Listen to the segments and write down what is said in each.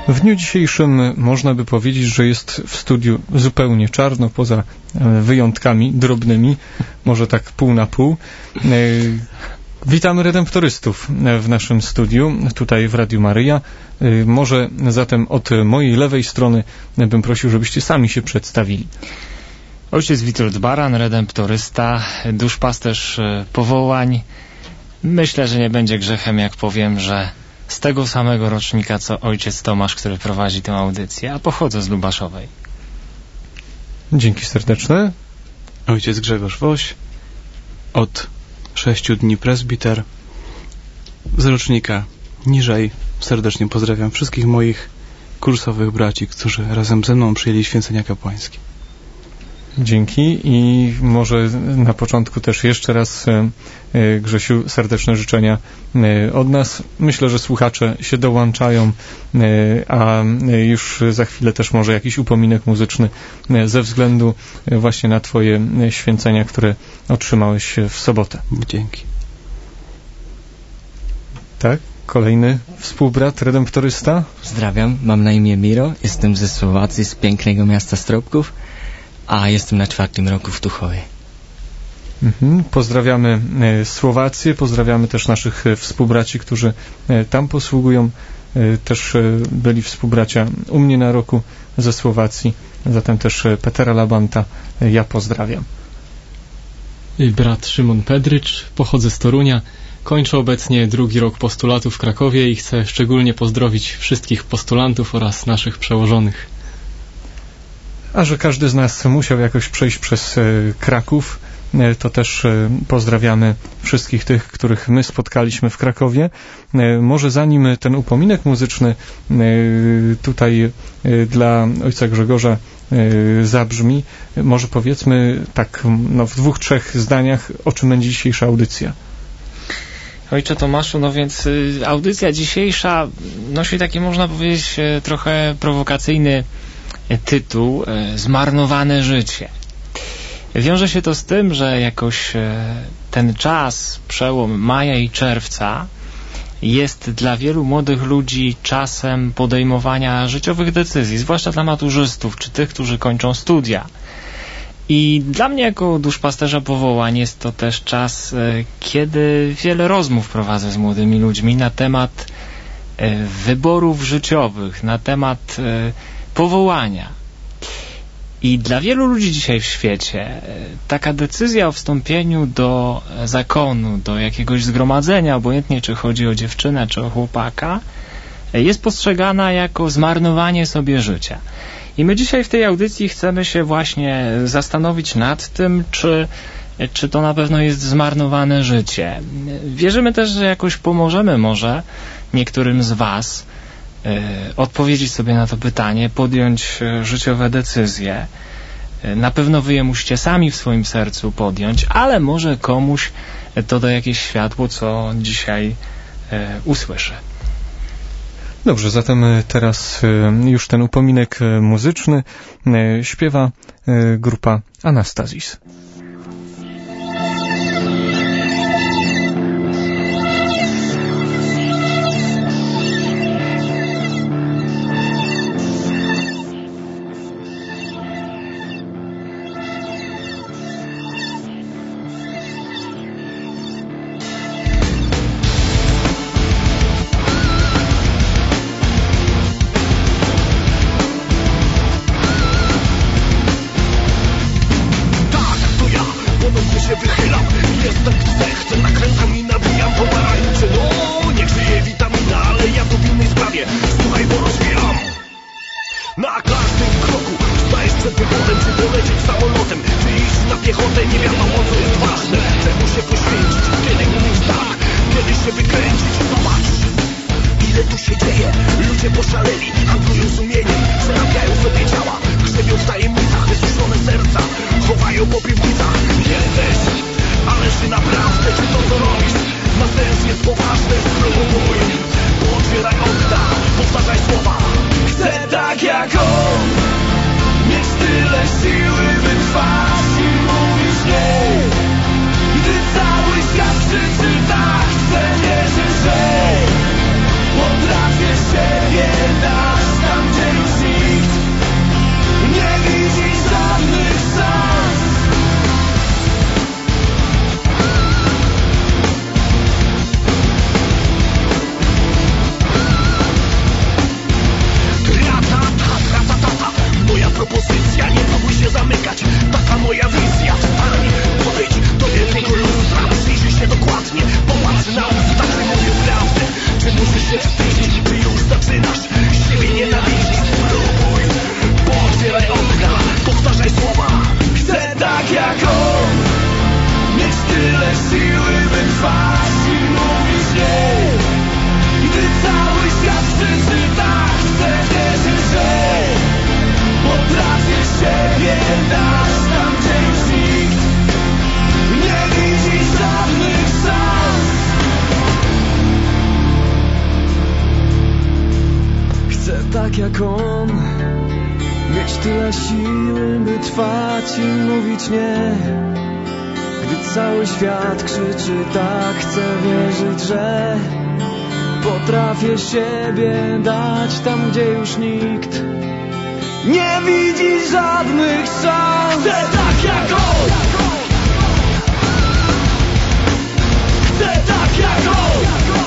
W dniu dzisiejszym można by powiedzieć, że jest w studiu zupełnie czarno, poza wyjątkami drobnymi, może tak pół na pół. Witamy redemptorystów w naszym studiu, tutaj w Radiu Maryja. Może zatem od mojej lewej strony bym prosił, żebyście sami się przedstawili. Ojciec Witold Baran, redemptorysta, duszpasterz powołań. Myślę, że nie będzie grzechem, jak powiem, że z tego samego rocznika, co ojciec Tomasz, który prowadzi tę audycję, a pochodzę z Lubaszowej. Dzięki serdeczne. Ojciec Grzegorz Woś, od 6 dni presbiter, z rocznika niżej. Serdecznie pozdrawiam wszystkich moich kursowych braci, którzy razem ze mną przyjęli święcenia kapłańskie. Dzięki i może na początku też jeszcze raz, Grzesiu, serdeczne życzenia od nas. Myślę, że słuchacze się dołączają, a już za chwilę też może jakiś upominek muzyczny ze względu właśnie na Twoje święcenia, które otrzymałeś w sobotę. Dzięki. Tak? Kolejny współbrat, redemptorysta. Pozdrawiam, mam na imię Miro, jestem ze Słowacji, z pięknego miasta Stropków, a jestem na 4. roku w Tuchowie. Pozdrawiamy Słowację, pozdrawiamy też naszych współbraci, którzy tam posługują. Też byli współbracia u mnie na roku ze Słowacji, zatem też Petera Labanta ja pozdrawiam. Brat Szymon Pedrycz, pochodzę z Torunia, kończę obecnie 2. rok postulatu w Krakowie i chcę szczególnie pozdrowić wszystkich postulantów oraz naszych przełożonych. A że każdy z nas musiał jakoś przejść przez Kraków, to też pozdrawiamy wszystkich tych, których my spotkaliśmy w Krakowie. Może zanim ten upominek muzyczny tutaj dla ojca Grzegorza zabrzmi, może powiedzmy tak w 2-3 zdaniach, o czym będzie dzisiejsza audycja. Ojcze Tomaszu, no więc audycja dzisiejsza nosi taki, można powiedzieć, trochę prowokacyjny tytuł Zmarnowane życie. Wiąże się to z tym, że jakoś ten czas, przełom maja i czerwca, jest dla wielu młodych ludzi czasem podejmowania życiowych decyzji, zwłaszcza dla maturzystów, czy tych, którzy kończą studia. I dla mnie jako duszpasterza powołań jest to też czas, kiedy wiele rozmów prowadzę z młodymi ludźmi na temat wyborów życiowych, na temat powołania. I dla wielu ludzi dzisiaj w świecie taka decyzja o wstąpieniu do zakonu, do jakiegoś zgromadzenia, obojętnie czy chodzi o dziewczynę, czy o chłopaka, jest postrzegana jako zmarnowanie sobie życia. I my dzisiaj w tej audycji chcemy się właśnie zastanowić nad tym, czy to na pewno jest zmarnowane życie. Wierzymy też, że jakoś pomożemy może niektórym z Was odpowiedzieć sobie na to pytanie, podjąć życiowe decyzje. Na pewno Wy je musicie sami w swoim sercu podjąć, ale może komuś to da jakieś światło, co dzisiaj usłyszę. Dobrze, zatem teraz już ten upominek muzyczny śpiewa grupa Anastazis. Chcę tak jak on, mieć tyle sił, jak on, mieć tyle siły, by trwać i mówić nie. Gdy cały świat krzyczy tak, chcę wierzyć, że potrafię siebie dać tam, gdzie już nikt nie widzi żadnych szans. Chcę tak jak on, chcę tak jak on,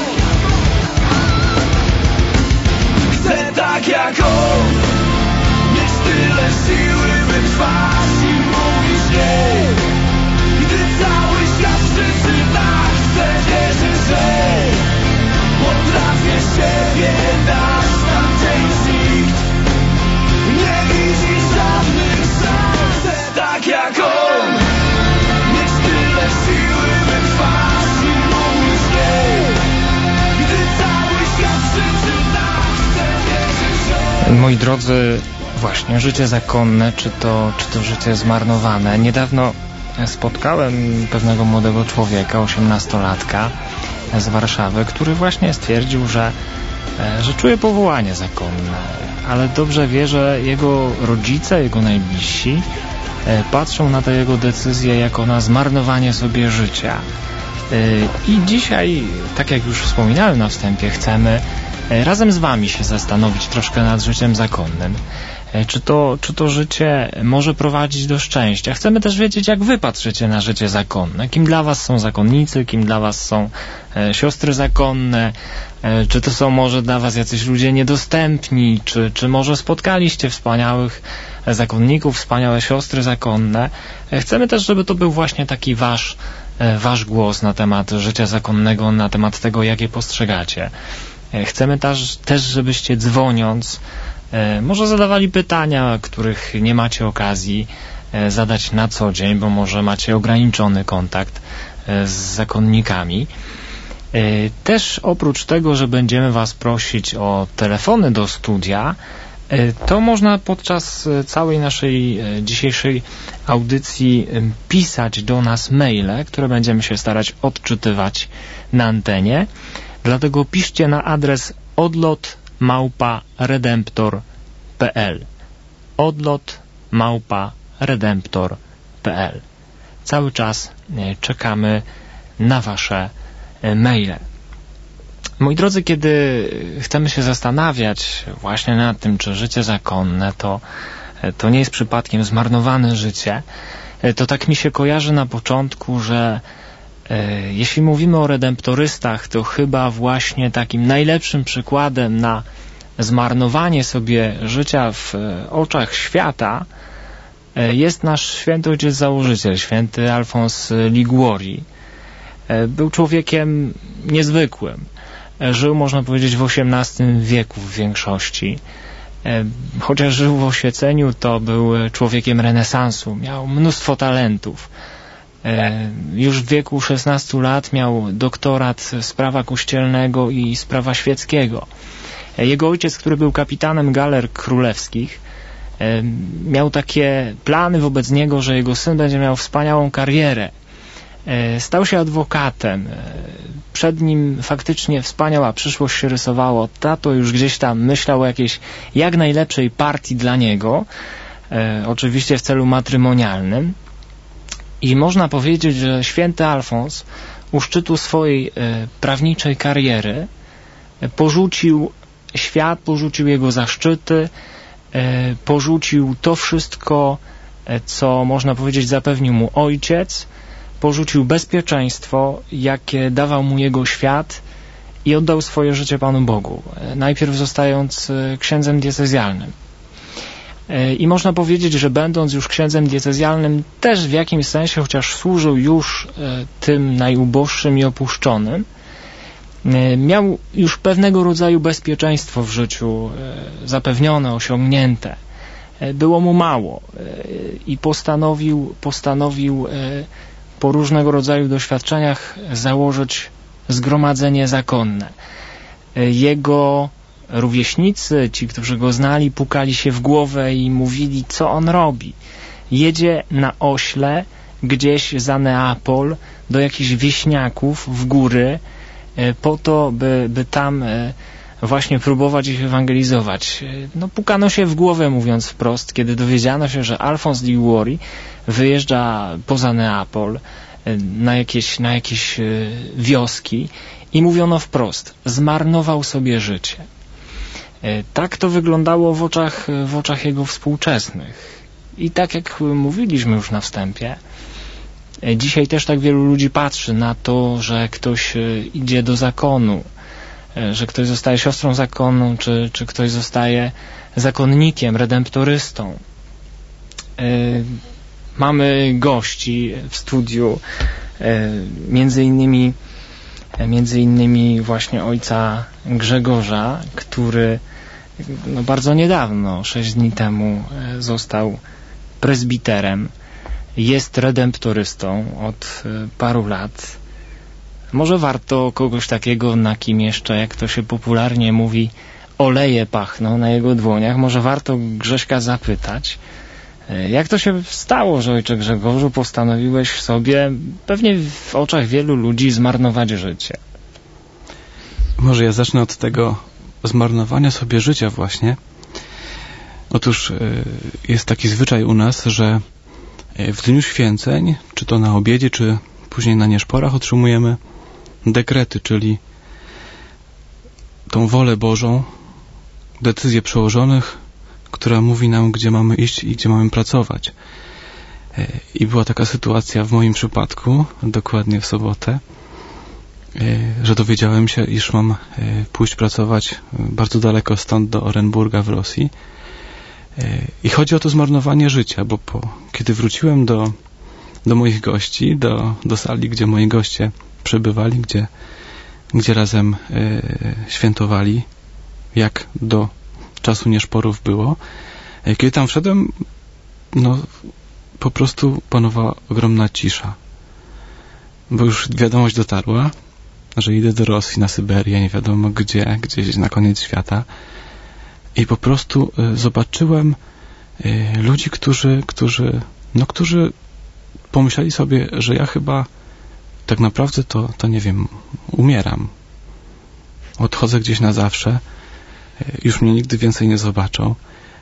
chcę tak jak on, mieć tyle siły, by trwać i mówić nie. Gdy cały świat krzyczy tak, chcę wierzyć, że potrafię siebie dać tam, gdzie już nikt nie widzi żadnych szans. Chcę tak jak on, mieć tyle siły, by trwać i mówić nie. Gdy cały świat krzyczy tak, chcę wierzyć, że... Moi drodzy, właśnie życie zakonne, czy to życie zmarnowane. Niedawno spotkałem pewnego młodego człowieka, 18-latka z Warszawy, który właśnie stwierdził, że czuje powołanie zakonne, ale dobrze wie, że jego rodzice, jego najbliżsi patrzą na te jego decyzje jako na zmarnowanie sobie życia. I dzisiaj, tak jak już wspominałem na wstępie, chcemy razem z wami się zastanowić troszkę nad życiem zakonnym. Czy to życie może prowadzić do szczęścia? Chcemy też wiedzieć, jak wy patrzycie na życie zakonne. Kim dla was są zakonnicy, kim dla was są siostry zakonne, czy to są może dla was jacyś ludzie niedostępni, czy może spotkaliście wspaniałych zakonników, wspaniałe siostry zakonne. Chcemy też, żeby to był właśnie taki wasz głos na temat życia zakonnego, na temat tego, jak je postrzegacie. Chcemy też, żebyście dzwoniąc może zadawali pytania, których nie macie okazji zadać na co dzień, bo może macie ograniczony kontakt z zakonnikami. Też oprócz tego, że będziemy was prosić o telefony do studia, to można podczas całej naszej dzisiejszej audycji pisać do nas maile, które będziemy się starać odczytywać na antenie. Dlatego piszcie na adres odlot@redemptor.pl odlot@redemptor.pl. Cały czas czekamy na wasze maile. Moi drodzy, kiedy chcemy się zastanawiać właśnie nad tym, czy życie zakonne to nie jest przypadkiem zmarnowane życie, to tak mi się kojarzy na początku, że jeśli mówimy o redemptorystach, to chyba właśnie takim najlepszym przykładem na zmarnowanie sobie życia w oczach świata jest nasz święty ojciec założyciel, święty Alfons Liguori. Był człowiekiem niezwykłym. Żył, można powiedzieć, w XVIII wieku w większości. Chociaż żył w oświeceniu, to był człowiekiem renesansu. Miał mnóstwo talentów. Już w wieku 16 lat miał doktorat z prawa kościelnego i z prawa świeckiego. Jego ojciec, który był kapitanem galer królewskich, miał takie plany wobec niego, że jego syn będzie miał wspaniałą karierę. Stał się adwokatem. Przed nim faktycznie wspaniała przyszłość się rysowało. Tato już gdzieś tam myślał o jakiejś jak najlepszej partii dla niego, oczywiście w celu matrymonialnym. I można powiedzieć, że święty Alfons u szczytu swojej prawniczej kariery porzucił świat, porzucił jego zaszczyty, porzucił to wszystko, co można powiedzieć zapewnił mu ojciec, porzucił bezpieczeństwo, jakie dawał mu jego świat i oddał swoje życie Panu Bogu, najpierw zostając księdzem diecezjalnym. I można powiedzieć, że będąc już księdzem diecezjalnym też w jakimś sensie, chociaż służył już tym najuboższym i opuszczonym, miał już pewnego rodzaju bezpieczeństwo w życiu zapewnione, osiągnięte. Było mu mało i postanowił po różnego rodzaju doświadczeniach założyć zgromadzenie zakonne. Jego rówieśnicy, ci, którzy go znali, pukali się w głowę i mówili, co on robi. Jedzie na ośle gdzieś za Neapol do jakichś wieśniaków w góry po to, by tam właśnie próbować ich ewangelizować. No, pukano się w głowę, mówiąc wprost, kiedy dowiedziano się, że Alphonse Liguori wyjeżdża poza Neapol na jakieś wioski i mówiono wprost, zmarnował sobie życie. Tak to wyglądało w oczach jego współczesnych. I tak jak mówiliśmy już na wstępie, dzisiaj też tak wielu ludzi patrzy na to, że ktoś idzie do zakonu, że ktoś zostaje siostrą zakonu, czy ktoś zostaje zakonnikiem, redemptorystą. Mamy gości w studiu, między innymi właśnie ojca Grzegorza, który bardzo niedawno, 6 dni temu, został prezbiterem, jest redemptorystą od paru lat. Może warto kogoś takiego, na kim jeszcze, jak to się popularnie mówi, oleje pachną na jego dłoniach, może warto Grześka zapytać, jak to się stało, że ojcze Grzegorzu postanowiłeś sobie, pewnie w oczach wielu ludzi, zmarnować życie? Może ja zacznę od tego zmarnowania sobie życia właśnie. Otóż jest taki zwyczaj u nas, że w Dniu Święceń, czy to na obiedzie, czy później na nieszporach, otrzymujemy dekrety, czyli tą wolę Bożą, decyzję przełożonych, która mówi nam, gdzie mamy iść i gdzie mamy pracować. I była taka sytuacja w moim przypadku, dokładnie w sobotę, że dowiedziałem się, iż mam pójść pracować bardzo daleko stąd do Orenburga w Rosji. I chodzi o to zmarnowanie życia, bo kiedy wróciłem do moich gości, do sali, gdzie moi goście przebywali, gdzie razem świętowali, jak do czasu nieszporów było, kiedy tam wszedłem, po prostu panowała ogromna cisza. Bo już wiadomość dotarła, że idę do Rosji, na Syberię, nie wiadomo gdzie, gdzieś na koniec świata. I po prostu zobaczyłem ludzi, którzy pomyśleli sobie, że ja chyba tak naprawdę to nie wiem, umieram. Odchodzę gdzieś na zawsze. Już mnie nigdy więcej nie zobaczą.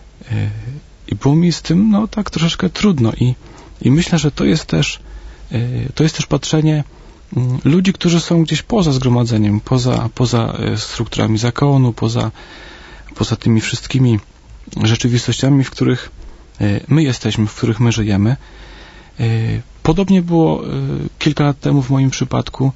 I było mi z tym, tak troszeczkę trudno. I myślę, że to jest też patrzenie ludzi, którzy są gdzieś poza zgromadzeniem, poza strukturami zakonu, poza tymi wszystkimi rzeczywistościami, w których my jesteśmy, w których my żyjemy. Podobnie było kilka lat temu w moim przypadku.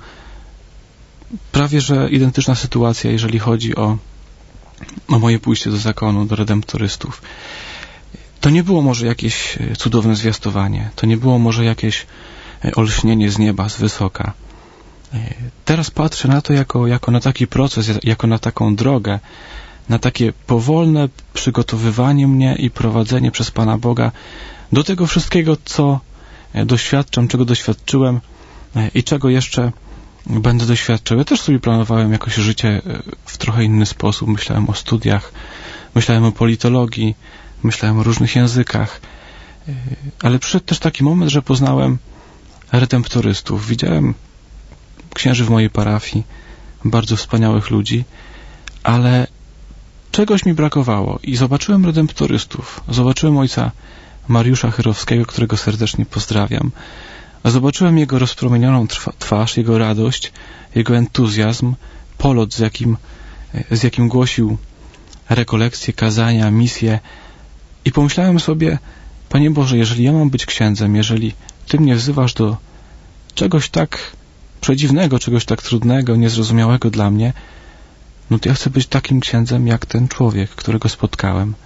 Prawie że identyczna sytuacja, jeżeli chodzi o moje pójście do zakonu, do redemptorystów. To nie było może jakieś cudowne zwiastowanie, to nie było może jakieś olśnienie z nieba, z wysoka. Teraz patrzę na to jako na taki proces, jako na taką drogę, na takie powolne przygotowywanie mnie i prowadzenie przez Pana Boga do tego wszystkiego, co doświadczam, czego doświadczyłem i czego jeszcze będę doświadczał. Ja też sobie planowałem jakoś życie w trochę inny sposób. Myślałem o studiach, myślałem o politologii, myślałem o różnych językach, ale przyszedł też taki moment, że poznałem redemptorystów. Widziałem księży w mojej parafii, bardzo wspaniałych ludzi, ale czegoś mi brakowało i zobaczyłem redemptorystów. Zobaczyłem ojca Mariusza Chyrowskiego, którego serdecznie pozdrawiam. Zobaczyłem jego rozpromienioną twarz, jego radość, jego entuzjazm, polot, z jakim głosił rekolekcje, kazania, misje. I pomyślałem sobie, Panie Boże, jeżeli ja mam być księdzem, jeżeli Ty mnie wzywasz do czegoś tak przedziwnego, czegoś tak trudnego, niezrozumiałego dla mnie, to ja chcę być takim księdzem, jak ten człowiek, którego spotkałem.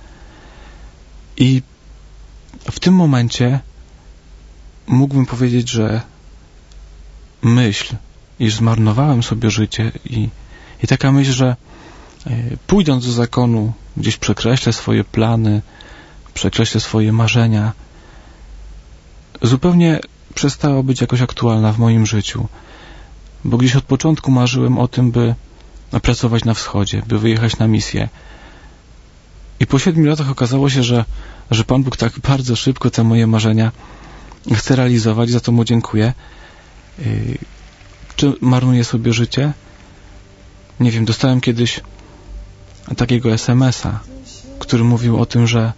I w tym momencie mógłbym powiedzieć, że myśl, iż zmarnowałem sobie życie i taka myśl, że pójdąc do zakonu, gdzieś przekreślę swoje plany, przekreślę swoje marzenia, zupełnie przestała być jakoś aktualna w moim życiu. Bo gdzieś od początku marzyłem o tym, by pracować na wschodzie, by wyjechać na misję. I po 7 latach okazało się, że Pan Bóg tak bardzo szybko te moje marzenia chce realizować, za to Mu dziękuję. Czy marnuję sobie życie? Nie wiem, dostałem kiedyś takiego SMS-a, który mówił o tym, że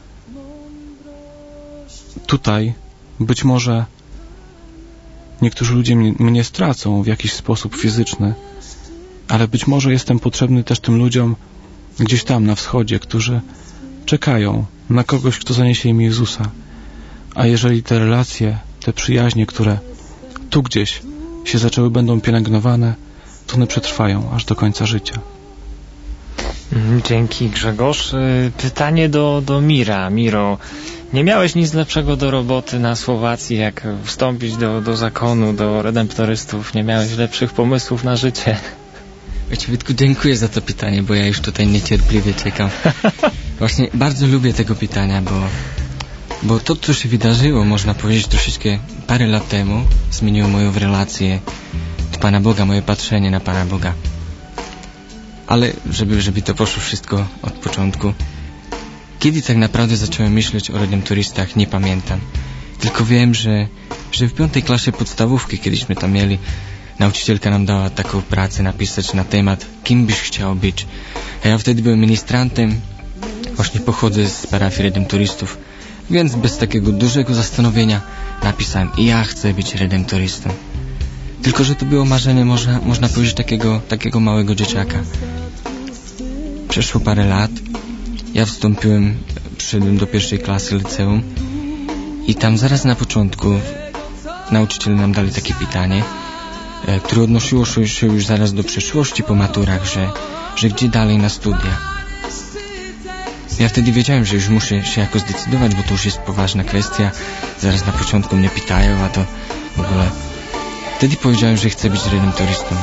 tutaj być może niektórzy ludzie mnie stracą w jakiś sposób fizyczny, ale być może jestem potrzebny też tym ludziom gdzieś tam na wschodzie, którzy czekają na kogoś, kto zaniesie im Jezusa. A jeżeli te relacje, te przyjaźnie, które tu gdzieś się zaczęły, będą pielęgnowane, to one przetrwają aż do końca życia. Dzięki, Grzegorz. Pytanie do Mira. Miro, nie miałeś nic lepszego do roboty na Słowacji, jak wstąpić do zakonu, do redemptorystów? Nie miałeś lepszych pomysłów na życie? Ojcze Witku, dziękuję za to pytanie, bo ja już tutaj niecierpliwie czekam. Właśnie bardzo lubię tego pytania, bo to, co się wydarzyło, można powiedzieć, troszeczkę parę lat temu zmieniło moją relację do Pana Boga, moje patrzenie na Pana Boga. Ale żeby to poszło wszystko od początku, kiedy tak naprawdę zacząłem myśleć o redemptorystach, nie pamiętam. Tylko wiem, że w 5. klasie podstawówki, kiedyśmy tam mieli, nauczycielka nam dała taką pracę napisać na temat, kim byś chciał być. A ja wtedy byłem ministrantem, właśnie pochodzę z parafii redemptorystów, więc bez takiego dużego zastanowienia napisałem: ja chcę być redemptorystą. Tylko że to było marzenie, można powiedzieć, takiego małego dzieciaka. Przeszło parę lat, ja przyszedłem do 1. klasy liceum i tam zaraz na początku nauczyciele nam dali takie pytanie, które odnosiło się już zaraz do przyszłości po maturach, że gdzie dalej na studia. Ja wtedy wiedziałem, że już muszę się jakoś zdecydować, bo to już jest poważna kwestia. Zaraz na początku mnie pytają, a to w ogóle... Wtedy powiedziałem, że chcę być redemptorystą.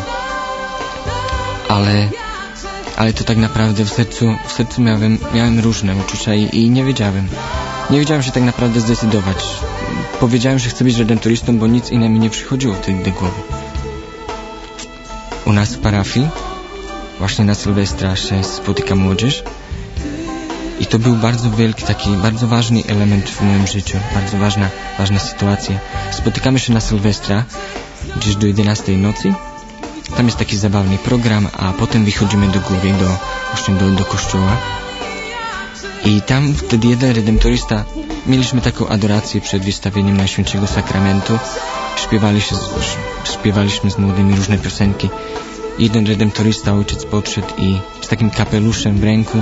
Ale to tak naprawdę w sercu miałem różne uczucia i nie wiedziałem. Nie wiedziałem się tak naprawdę zdecydować. Powiedziałem, że chcę być redemptorystą, bo nic innego mi nie przychodziło wtedy do głowy. U nas w parafii, właśnie na Sylwestra się spotyka młodzież i to był bardzo wielki, taki bardzo ważny element w moim życiu, bardzo ważna sytuacja. Spotykamy się na Sylwestra gdzieś do 11 nocy, tam jest taki zabawny program, a potem wychodzimy do góry, do kościoła i tam wtedy jeden redemptorysta, mieliśmy taką adorację przed wystawieniem Najświętszego Sakramentu, śpiewaliśmy z młodymi różne piosenki. Jeden redemptorysta, ojciec, podszedł i z takim kapeluszem w ręku,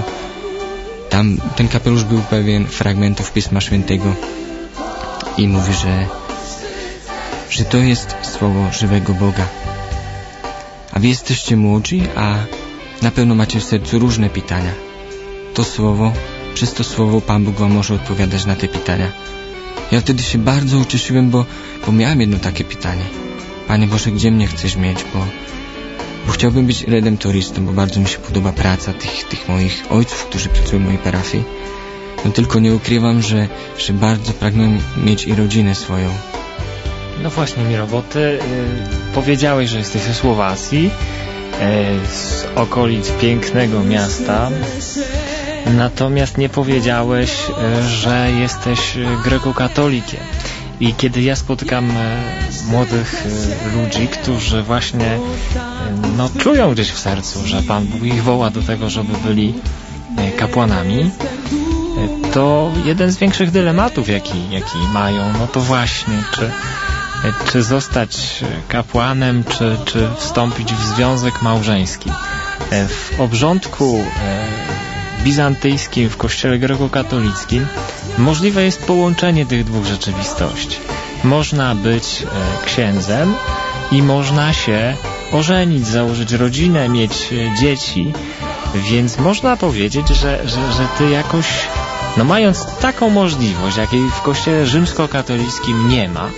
ten kapelusz był pełen fragmentów Pisma Świętego i mówi, że to jest słowo żywego Boga. A wy jesteście młodzi, a na pewno macie w sercu różne pytania. Przez to słowo Pan Bóg wam może odpowiadać na te pytania. Ja wtedy się bardzo ucieszyłem, bo miałem jedno takie pytanie. Panie Boże, gdzie mnie chcesz mieć? Bo chciałbym być redemptorystą, bo bardzo mi się podoba praca tych moich ojców, którzy pracują w mojej parafii. No tylko nie ukrywam, że bardzo pragnę mieć i rodzinę swoją. No właśnie, Miro, bo ty powiedziałeś, że jesteś ze Słowacji, z okolic pięknego miasta, natomiast nie powiedziałeś, że jesteś grekokatolikiem. I kiedy ja spotykam młodych ludzi, którzy właśnie czują gdzieś w sercu, że Pan Bóg ich woła do tego, żeby byli kapłanami, to jeden z większych dylematów, jaki mają, no to właśnie, czy zostać kapłanem, czy wstąpić w związek małżeński. W obrządku bizantyjskim, w kościele grekokatolickim możliwe jest połączenie tych dwóch rzeczywistości. Można być księdzem i można się ożenić, założyć rodzinę, mieć dzieci, więc można powiedzieć, że ty jakoś, mając taką możliwość, jakiej w kościele rzymskokatolickim nie ma,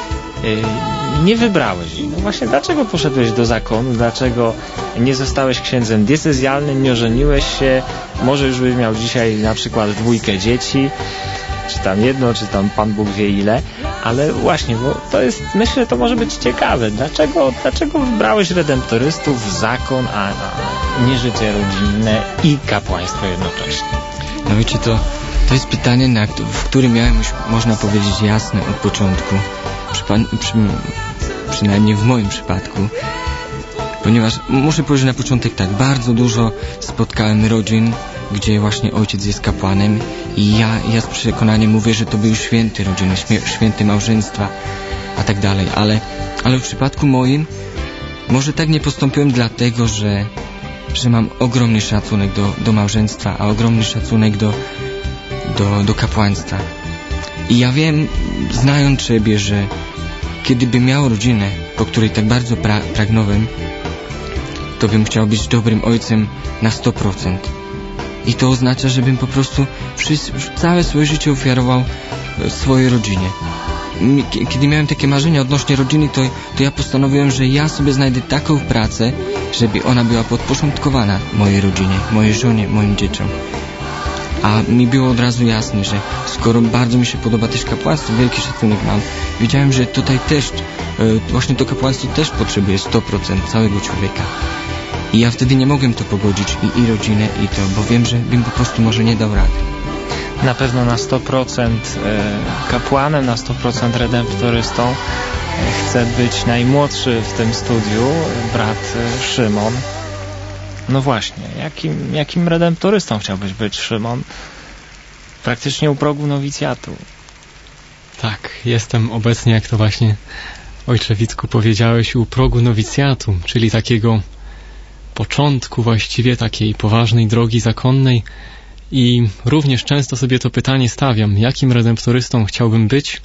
nie wybrałeś jej. No właśnie, dlaczego poszedłeś do zakonu? Dlaczego nie zostałeś księdzem diecezjalnym, nie ożeniłeś się? Może już byś miał dzisiaj na przykład 2 dzieci, czy tam 1, czy tam Pan Bóg wie ile, ale właśnie, bo to jest, myślę, to może być ciekawe. Dlaczego wybrałeś redemptorystów, zakon, a nie życie rodzinne i kapłaństwo jednocześnie? No wiecie, to jest pytanie, w którym miałem już, można powiedzieć, jasne od początku. Przynajmniej w moim przypadku. Ponieważ muszę powiedzieć na początek tak, bardzo dużo spotkałem rodzin, gdzie właśnie ojciec jest kapłanem i ja z przekonaniem mówię, że to był święty rodziny, święty małżeństwa, a tak dalej, ale w przypadku moim może tak nie postąpiłem dlatego, że mam ogromny szacunek do małżeństwa, a ogromny szacunek do kapłaństwa. I ja wiem, znając siebie, że kiedybym miał rodzinę, po której tak bardzo pragnąłem, to bym chciał być dobrym ojcem na 100%. I to oznacza, żebym po prostu całe swoje życie ofiarował swojej rodzinie. Kiedy miałem takie marzenia odnośnie rodziny, to ja postanowiłem, że ja sobie znajdę taką pracę, żeby ona była podporządkowana mojej rodzinie, mojej żonie, moim dzieciom. A mi było od razu jasne, że skoro bardzo mi się podoba też kapłaństwo, wielki szacunek mam, wiedziałem, że tutaj też, właśnie to kapłaństwo też potrzebuje 100% całego człowieka. I ja wtedy nie mogłem to pogodzić, i rodzinę, i to, bo wiem, że bym po prostu może nie dał rady. Na pewno na 100% kapłanem, na 100% redemptorystą chce być najmłodszy w tym studiu, brat Szymon. No właśnie, jakim redemptorystą chciałbyś być, Szymon? Praktycznie u progu nowicjatu. Tak, jestem obecnie, jak to właśnie ojcze Wicku powiedziałeś, u progu nowicjatu, czyli takiego początku właściwie takiej poważnej drogi zakonnej i również często sobie to pytanie stawiam, jakim redemptorystą chciałbym być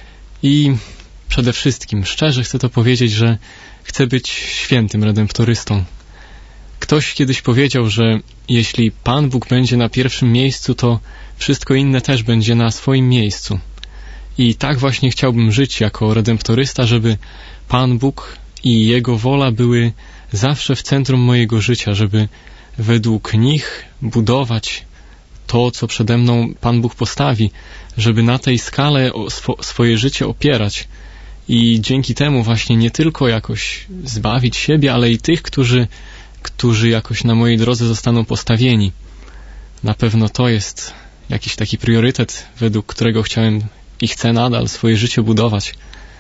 i przede wszystkim szczerze chcę to powiedzieć, że chcę być świętym redemptorystą. Ktoś kiedyś powiedział, że jeśli Pan Bóg będzie na pierwszym miejscu, to wszystko inne też będzie na swoim miejscu. I tak właśnie chciałbym żyć jako redemptorysta, żeby Pan Bóg i Jego wola były zawsze w centrum mojego życia, żeby według nich budować to, co przede mną Pan Bóg postawi, żeby na tej skale swoje życie opierać i dzięki temu właśnie nie tylko jakoś zbawić siebie, ale i tych, którzy jakoś na mojej drodze zostaną postawieni. Na pewno to jest jakiś taki priorytet, według którego chciałem i chcę nadal swoje życie budować.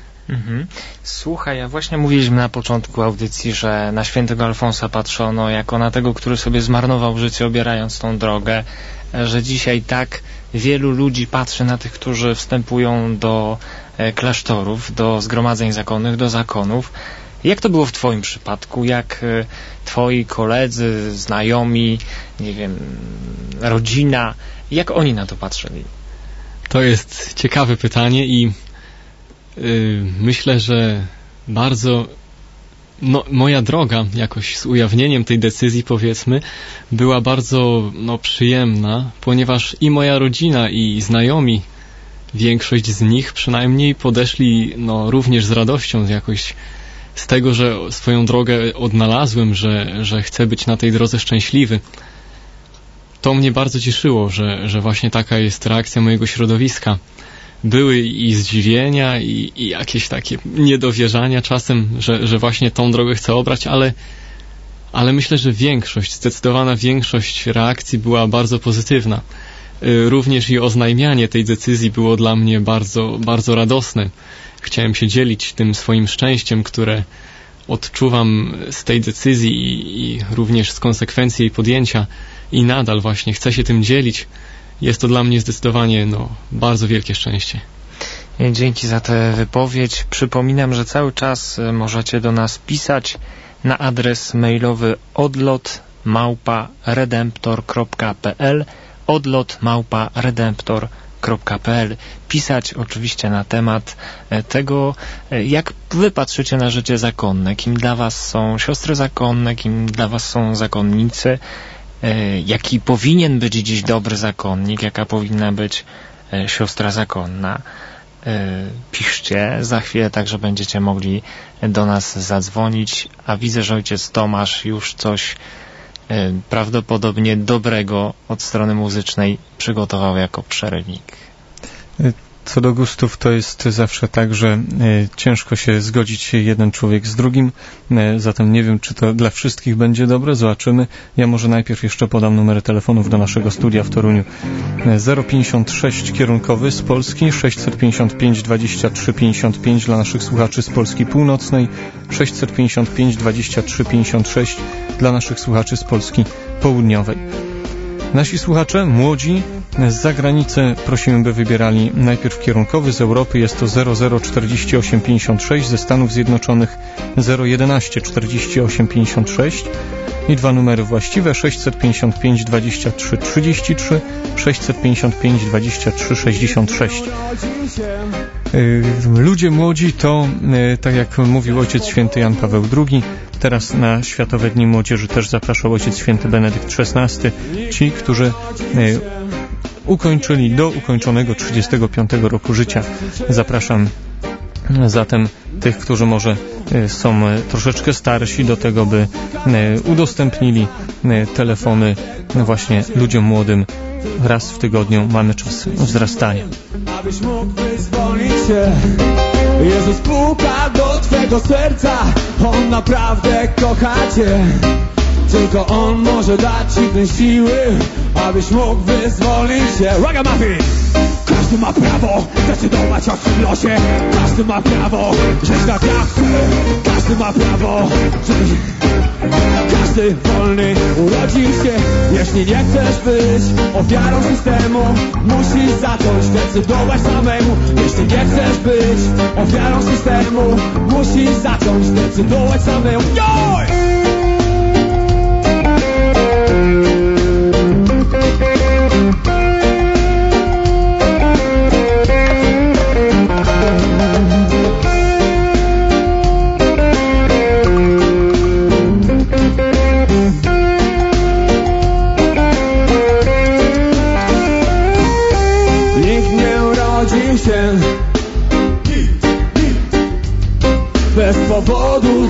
Słuchaj, a właśnie mówiliśmy na początku audycji, że na świętego Alfonsa patrzono jako na tego, który sobie zmarnował życie, obierając tą drogę, że dzisiaj tak wielu ludzi patrzy na tych, którzy wstępują do klasztorów, do zgromadzeń zakonnych, do zakonów. Jak to było w Twoim przypadku? Jak Twoi koledzy, znajomi, nie wiem, rodzina, jak oni na to patrzyli? To jest ciekawe pytanie i myślę, że bardzo moja droga jakoś z ujawnieniem tej decyzji, powiedzmy, była bardzo przyjemna, ponieważ i moja rodzina, i znajomi, większość z nich przynajmniej podeszli również z radością jakoś z tego, że swoją drogę odnalazłem, że chcę być na tej drodze szczęśliwy. To mnie bardzo cieszyło, że właśnie taka jest reakcja mojego środowiska. Były i zdziwienia, i jakieś takie niedowierzania czasem, że właśnie tą drogę chcę obrać, ale myślę, że zdecydowana większość reakcji była bardzo pozytywna. Również i oznajmianie tej decyzji było dla mnie bardzo, bardzo radosne. Chciałem się dzielić tym swoim szczęściem, które odczuwam z tej decyzji i również z konsekwencji jej podjęcia i nadal właśnie chcę się tym dzielić. Jest to dla mnie zdecydowanie bardzo wielkie szczęście. Dzięki za tę wypowiedź. Przypominam, że cały czas możecie do nas pisać na adres mailowy odlot@redemptor.pl odlot@redemptor.pl. Pisać oczywiście na temat tego, jak wy patrzycie na życie zakonne, kim dla was są siostry zakonne, kim dla was są zakonnicy, jaki powinien być dziś dobry zakonnik, jaka powinna być siostra zakonna. Piszcie, za chwilę także będziecie mogli do nas zadzwonić, a widzę, że ojciec Tomasz już coś prawdopodobnie dobrego od strony muzycznej przygotował jako przerywnik. Co do gustów, to jest zawsze tak, że ciężko się zgodzić jeden człowiek z drugim, zatem nie wiem, czy to dla wszystkich będzie dobre, zobaczymy. Ja może najpierw jeszcze podam numery telefonów do naszego studia w Toruniu. 056 kierunkowy z Polski, 655 23 55 dla naszych słuchaczy z Polski Północnej, 655 23 56 dla naszych słuchaczy z Polski Południowej. Nasi słuchacze, młodzi, z zagranicy prosimy, by wybierali najpierw kierunkowy. Z Europy jest to 004856, ze Stanów Zjednoczonych 011 48 56 i dwa numery właściwe 655 23 33, 655 23 66. Ludzie młodzi to, tak jak mówił Ojciec Święty Jan Paweł II, teraz na Światowe Dni Młodzieży też zapraszał Ojciec Święty Benedykt XVI, ci, którzy ukończyli do ukończonego 35 roku życia. Zapraszam zatem tych, którzy może są troszeczkę starsi, do tego, by udostępnili telefony właśnie ludziom młodym. Raz w tygodniu mamy czas wzrastania. Abyś mógł wyzwolić się, Jezus puka do twego serca, On naprawdę kocha cię. Tylko On może dać ci tę siły, abyś mógł wyzwolić się. Ragamuffin! Każdy ma prawo decydować o swym losie. Każdy ma prawo żyć tak jak chce. Każdy ma prawo żyć. Każdy wolny urodził się. Jeśli nie chcesz być ofiarą systemu, musisz zacząć decydować samemu. Jeśli nie chcesz być ofiarą systemu, musisz zacząć decydować samemu. Joj! Bez powodu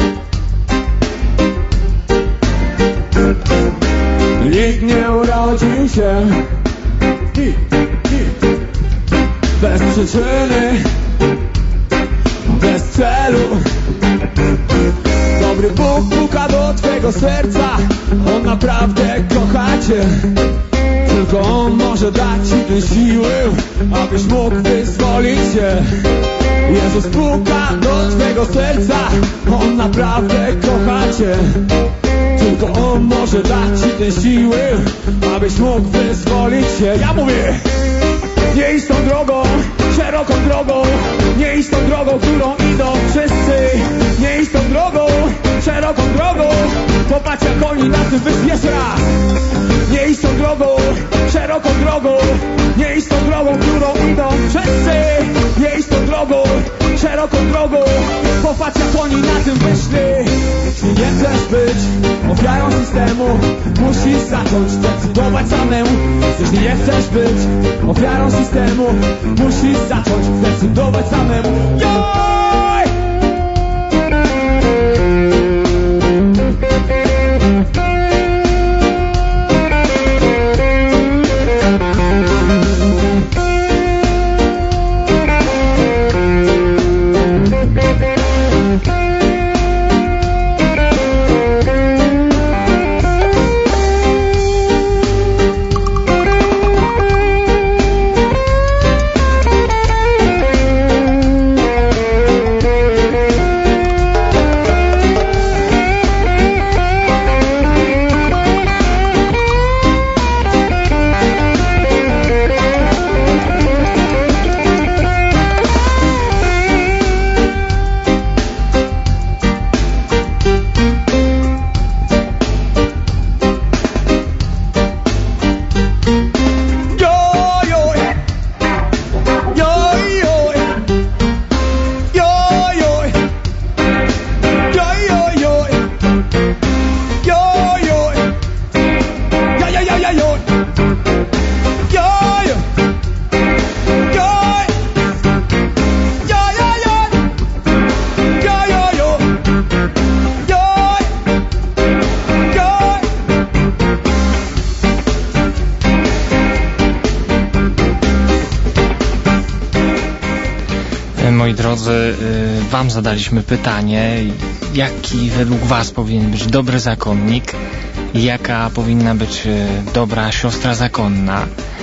nikt nie urodził się bez przyczyny, bez celu. Dobry Bóg puka do twego serca, On naprawdę kocha cię. Tylko On może dać ci tę siłę, abyś mógł wyzwolić się. Jezus puka do twego serca, On naprawdę kocha cię. Tylko On może dać ci tę siłę, abyś mógł wyzwolić się. Ja mówię, nie idź tą drogą, szeroką drogą, nie idź tą drogą, którą idą wszyscy. Nie idź tą drogą, szeroką drogą, popatrz jak oni na tym wyszli. Jeszcze raz. Nie idź tą drogą, szeroką drogą, nie idź tą drogą, którą idą wszyscy. Nie idź tą drogą, szeroką drogą, popatrz jak oni na tym wyszli. Jeśli nie chcesz być ofiarą systemu, musisz zacząć decydować samemu. Jeśli nie chcesz być ofiarą systemu, musisz zacząć decydować samemu. Joj! Moi drodzy, wam zadaliśmy pytanie, jaki według was powinien być dobry zakonnik, jaka powinna być dobra siostra zakonna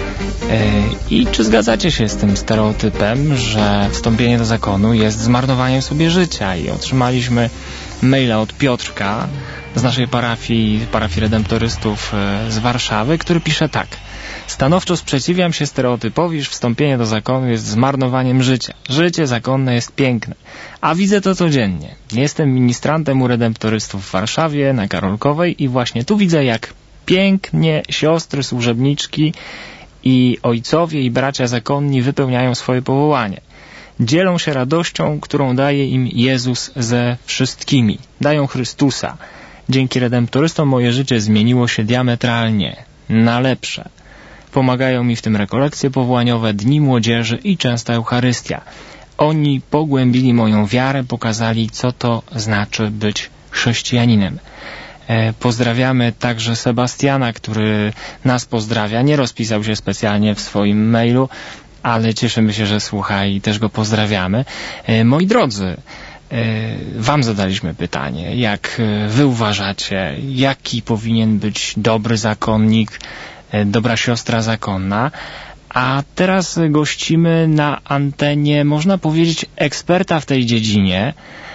i czy zgadzacie się z tym stereotypem, że wstąpienie do zakonu jest zmarnowaniem sobie życia. I otrzymaliśmy maila od Piotrka z naszej parafii redemptorystów z Warszawy, który pisze tak: stanowczo sprzeciwiam się stereotypowi, że wstąpienie do zakonu jest zmarnowaniem życia. Życie zakonne jest piękne, a widzę to codziennie. Jestem ministrantem u redemptorystów w Warszawie na Karolkowej i właśnie tu widzę, jak pięknie siostry służebniczki i ojcowie i bracia zakonni wypełniają swoje powołanie. Dzielą się radością, którą daje im Jezus ze wszystkimi. Dają Chrystusa. Dzięki redemptorystom moje życie zmieniło się diametralnie, na lepsze. Pomagają mi w tym rekolekcje powołaniowe, dni młodzieży i częsta Eucharystia. Oni pogłębili moją wiarę, pokazali, co to znaczy być chrześcijaninem. Pozdrawiamy także Sebastiana, który nas pozdrawia. Nie rozpisał się specjalnie w swoim mailu, ale cieszymy się, że słucha i też go pozdrawiamy. Moi drodzy, wam zadaliśmy pytanie, jak wy uważacie, jaki powinien być dobry zakonnik, dobra siostra zakonna, a teraz gościmy na antenie, można powiedzieć, eksperta w tej dziedzinie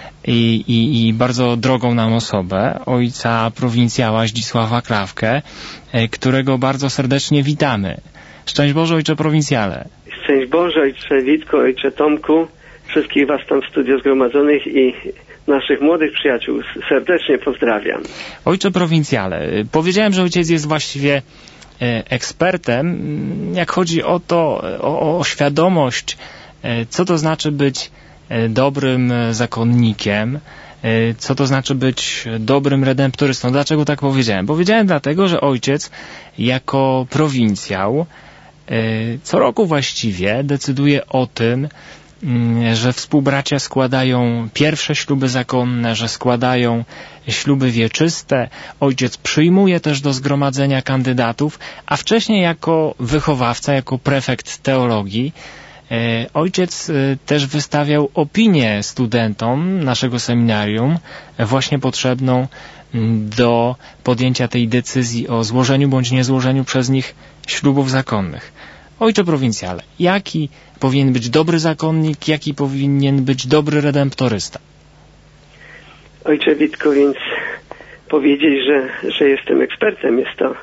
i bardzo drogą nam osobę, ojca prowincjała Zdzisława Klawkę, którego bardzo serdecznie witamy. Szczęść Boże, ojcze prowincjale. Szczęść Boże, ojcze Witku, ojcze Tomku, wszystkich was tam w studiu zgromadzonych i naszych młodych przyjaciół serdecznie pozdrawiam. Ojcze prowincjale, powiedziałem, że ojciec jest właściwie ekspertem, jak chodzi o to, o świadomość, co to znaczy być dobrym zakonnikiem, co to znaczy być dobrym redemptorystą. Dlaczego tak powiedziałem? Powiedziałem dlatego, że ojciec jako prowincjał co roku właściwie decyduje o tym, że współbracia składają pierwsze śluby zakonne, że składają śluby wieczyste. Ojciec przyjmuje też do zgromadzenia kandydatów, a wcześniej jako wychowawca, jako prefekt teologii, ojciec też wystawiał opinię studentom naszego seminarium, właśnie potrzebną do podjęcia tej decyzji o złożeniu bądź niezłożeniu przez nich ślubów zakonnych. Ojcze prowincjale, jaki powinien być dobry zakonnik, jaki powinien być dobry redemptorysta? Ojcze Witku, więc powiedzieć, że jestem ekspertem, jest to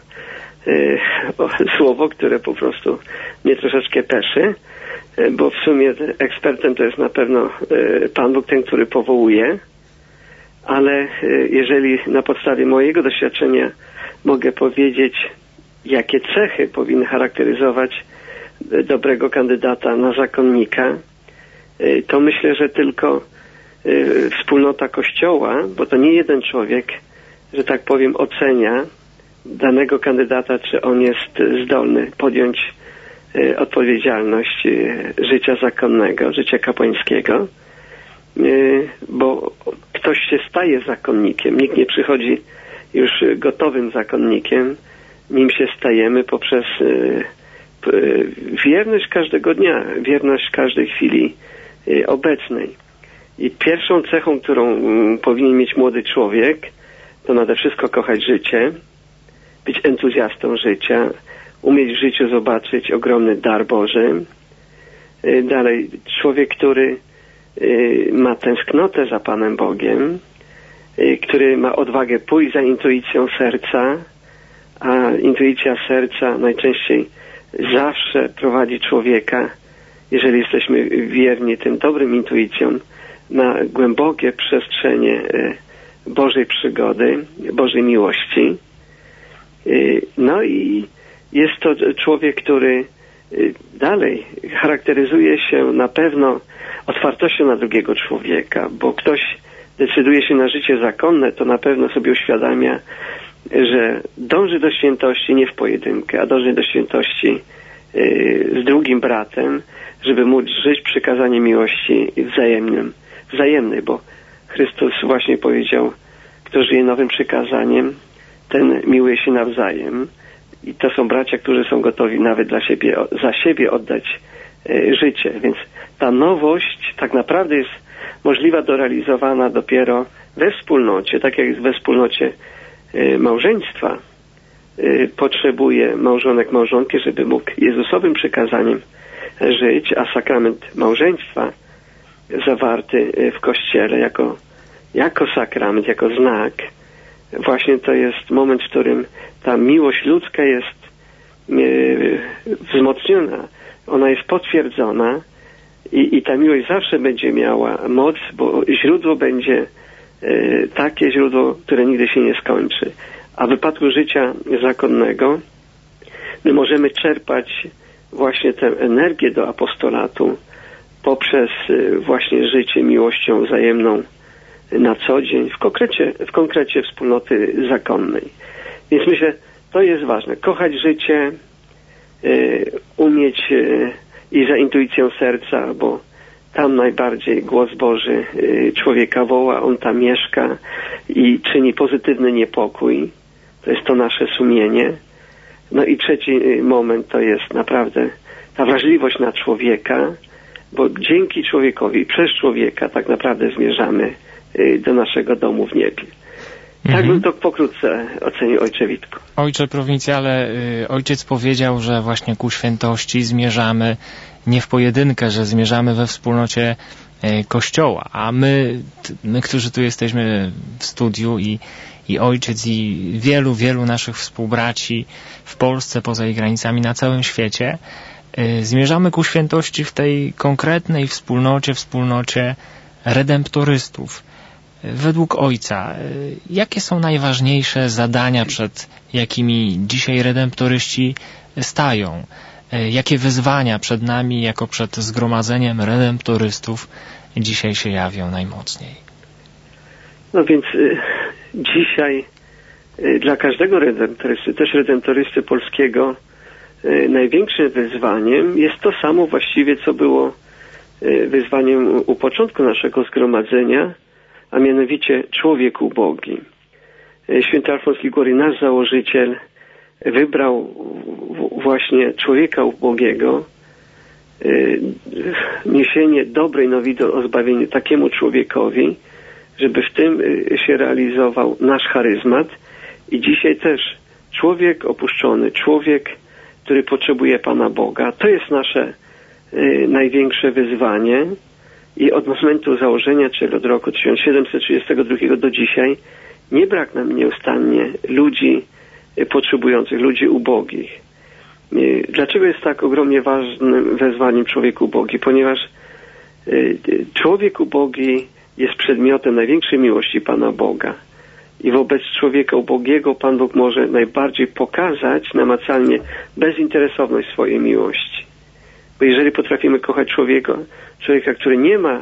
słowo, które po prostu mnie troszeczkę peszy, bo w sumie ekspertem to jest na pewno Pan Bóg, ten, który powołuje, ale jeżeli na podstawie mojego doświadczenia mogę powiedzieć, jakie cechy powinny charakteryzować dobrego kandydata na zakonnika, to myślę, że tylko wspólnota Kościoła, bo to nie jeden człowiek, że tak powiem, ocenia danego kandydata, czy on jest zdolny podjąć odpowiedzialność życia zakonnego, życia kapłańskiego, bo ktoś się staje zakonnikiem. Nikt nie przychodzi już gotowym zakonnikiem, nim się stajemy poprzez wierność każdego dnia, wierność każdej chwili obecnej. I pierwszą cechą, którą powinien mieć młody człowiek, to nade wszystko kochać życie, być entuzjastą życia, umieć w życiu zobaczyć ogromny dar Boży. Dalej, człowiek, który ma tęsknotę za Panem Bogiem, który ma odwagę pójść za intuicją serca, a intuicja serca najczęściej zawsze prowadzi człowieka, jeżeli jesteśmy wierni tym dobrym intuicjom, na głębokie przestrzenie Bożej przygody, Bożej miłości. No i jest to człowiek, który dalej charakteryzuje się na pewno otwartością na drugiego człowieka, bo ktoś decyduje się na życie zakonne, to na pewno sobie uświadamia, że dąży do świętości nie w pojedynkę, a dąży do świętości z drugim bratem, żeby móc żyć przykazaniem miłości wzajemnej, bo Chrystus właśnie powiedział, kto żyje nowym przykazaniem, ten miłuje się nawzajem. I to są bracia, którzy są gotowi nawet za siebie oddać życie. Więc ta nowość tak naprawdę jest możliwa do realizowania dopiero we wspólnocie, tak jak jest we wspólnocie małżeństwa. Potrzebuje małżonek, małżonki, żeby mógł Jezusowym przykazaniem żyć, a sakrament małżeństwa zawarty w Kościele jako sakrament, jako znak, właśnie to jest moment, w którym ta miłość ludzka jest wzmocniona, ona jest potwierdzona i ta miłość zawsze będzie miała moc, bo źródło będzie takie źródło, które nigdy się nie skończy. A w wypadku życia zakonnego my możemy czerpać właśnie tę energię do apostolatu poprzez właśnie życie miłością wzajemną na co dzień, w konkrecie wspólnoty zakonnej. Więc myślę, to jest ważne. Kochać życie, umieć i za intuicją serca, bo tam najbardziej głos Boży człowieka woła, on tam mieszka i czyni pozytywny niepokój. To jest to nasze sumienie. No i trzeci moment to jest naprawdę ta wrażliwość na człowieka, bo dzięki człowiekowi, przez człowieka tak naprawdę zmierzamy do naszego domu w niebie. Tak bym to pokrótce ocenił, ojcze Witku. Ojcze prowincjale, ojciec powiedział, że właśnie ku świętości zmierzamy nie w pojedynkę, że zmierzamy we wspólnocie Kościoła, a my, którzy tu jesteśmy w studiu i ojciec i wielu naszych współbraci w Polsce, poza jej granicami, na całym świecie, zmierzamy ku świętości w tej konkretnej wspólnocie redemptorystów. Według Ojca, jakie są najważniejsze zadania, przed jakimi dzisiaj redemptoryści stają? Jakie wyzwania przed nami, jako przed zgromadzeniem redemptorystów, dzisiaj się jawią najmocniej? No więc dzisiaj dla każdego redemptorysty, też redemptorysty polskiego, największym wyzwaniem jest to samo właściwie, co było wyzwaniem u początku naszego zgromadzenia, a mianowicie człowiek ubogi. Święty Alfons Liguori, nasz założyciel, wybrał właśnie człowieka ubogiego, niesienie dobrej nowiny o zbawieniu takiemu człowiekowi, żeby w tym się realizował nasz charyzmat. I dzisiaj też człowiek opuszczony, człowiek, który potrzebuje Pana Boga, to jest nasze największe wyzwanie. I od momentu założenia, czyli od roku 1732 do dzisiaj, nie brak nam nieustannie ludzi potrzebujących, ludzi ubogich. Dlaczego jest tak ogromnie ważnym wezwaniem człowiek ubogi? Ponieważ człowiek ubogi jest przedmiotem największej miłości Pana Boga. I wobec człowieka ubogiego Pan Bóg może najbardziej pokazać namacalnie bezinteresowność swojej miłości. Bo jeżeli potrafimy kochać człowieka, który nie ma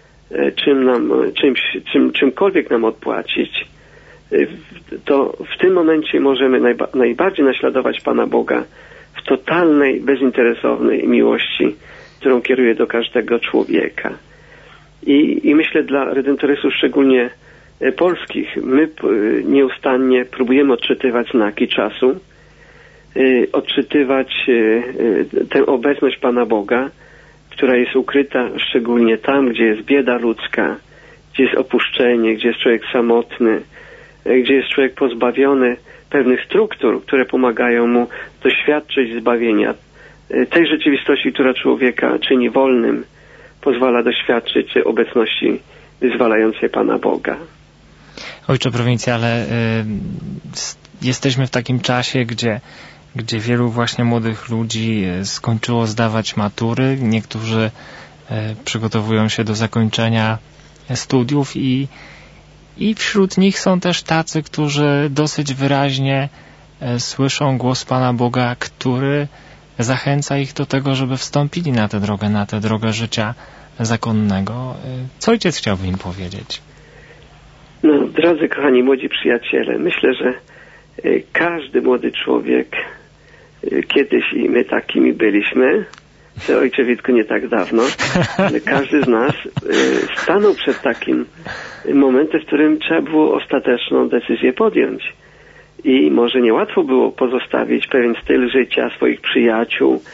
czymkolwiek nam odpłacić, to w tym momencie możemy najbardziej naśladować Pana Boga w totalnej, bezinteresownej miłości, którą kieruje do każdego człowieka. I myślę, dla redemptorystów, szczególnie polskich, my nieustannie próbujemy odczytywać znaki czasu, odczytywać tę obecność Pana Boga, która jest ukryta szczególnie tam, gdzie jest bieda ludzka, gdzie jest opuszczenie, gdzie jest człowiek samotny, gdzie jest człowiek pozbawiony pewnych struktur, które pomagają mu doświadczyć zbawienia. Tej rzeczywistości, która człowieka czyni wolnym, pozwala doświadczyć obecności wyzwalającej Pana Boga. Ojcze prowincjale, jesteśmy w takim czasie, gdzie wielu właśnie młodych ludzi skończyło zdawać matury, niektórzy przygotowują się do zakończenia studiów i wśród nich są też tacy, którzy dosyć wyraźnie słyszą głos Pana Boga, który zachęca ich do tego, żeby wstąpili na tę drogę życia zakonnego. Co ojciec chciałby im powiedzieć? No, drodzy kochani młodzi przyjaciele, myślę, że każdy młody człowiek, kiedyś i my takimi byliśmy, to ojcze Witku nie tak dawno, ale każdy z nas stanął przed takim momentem, w którym trzeba było ostateczną decyzję podjąć. I może niełatwo było pozostawić pewien styl życia, swoich przyjaciół,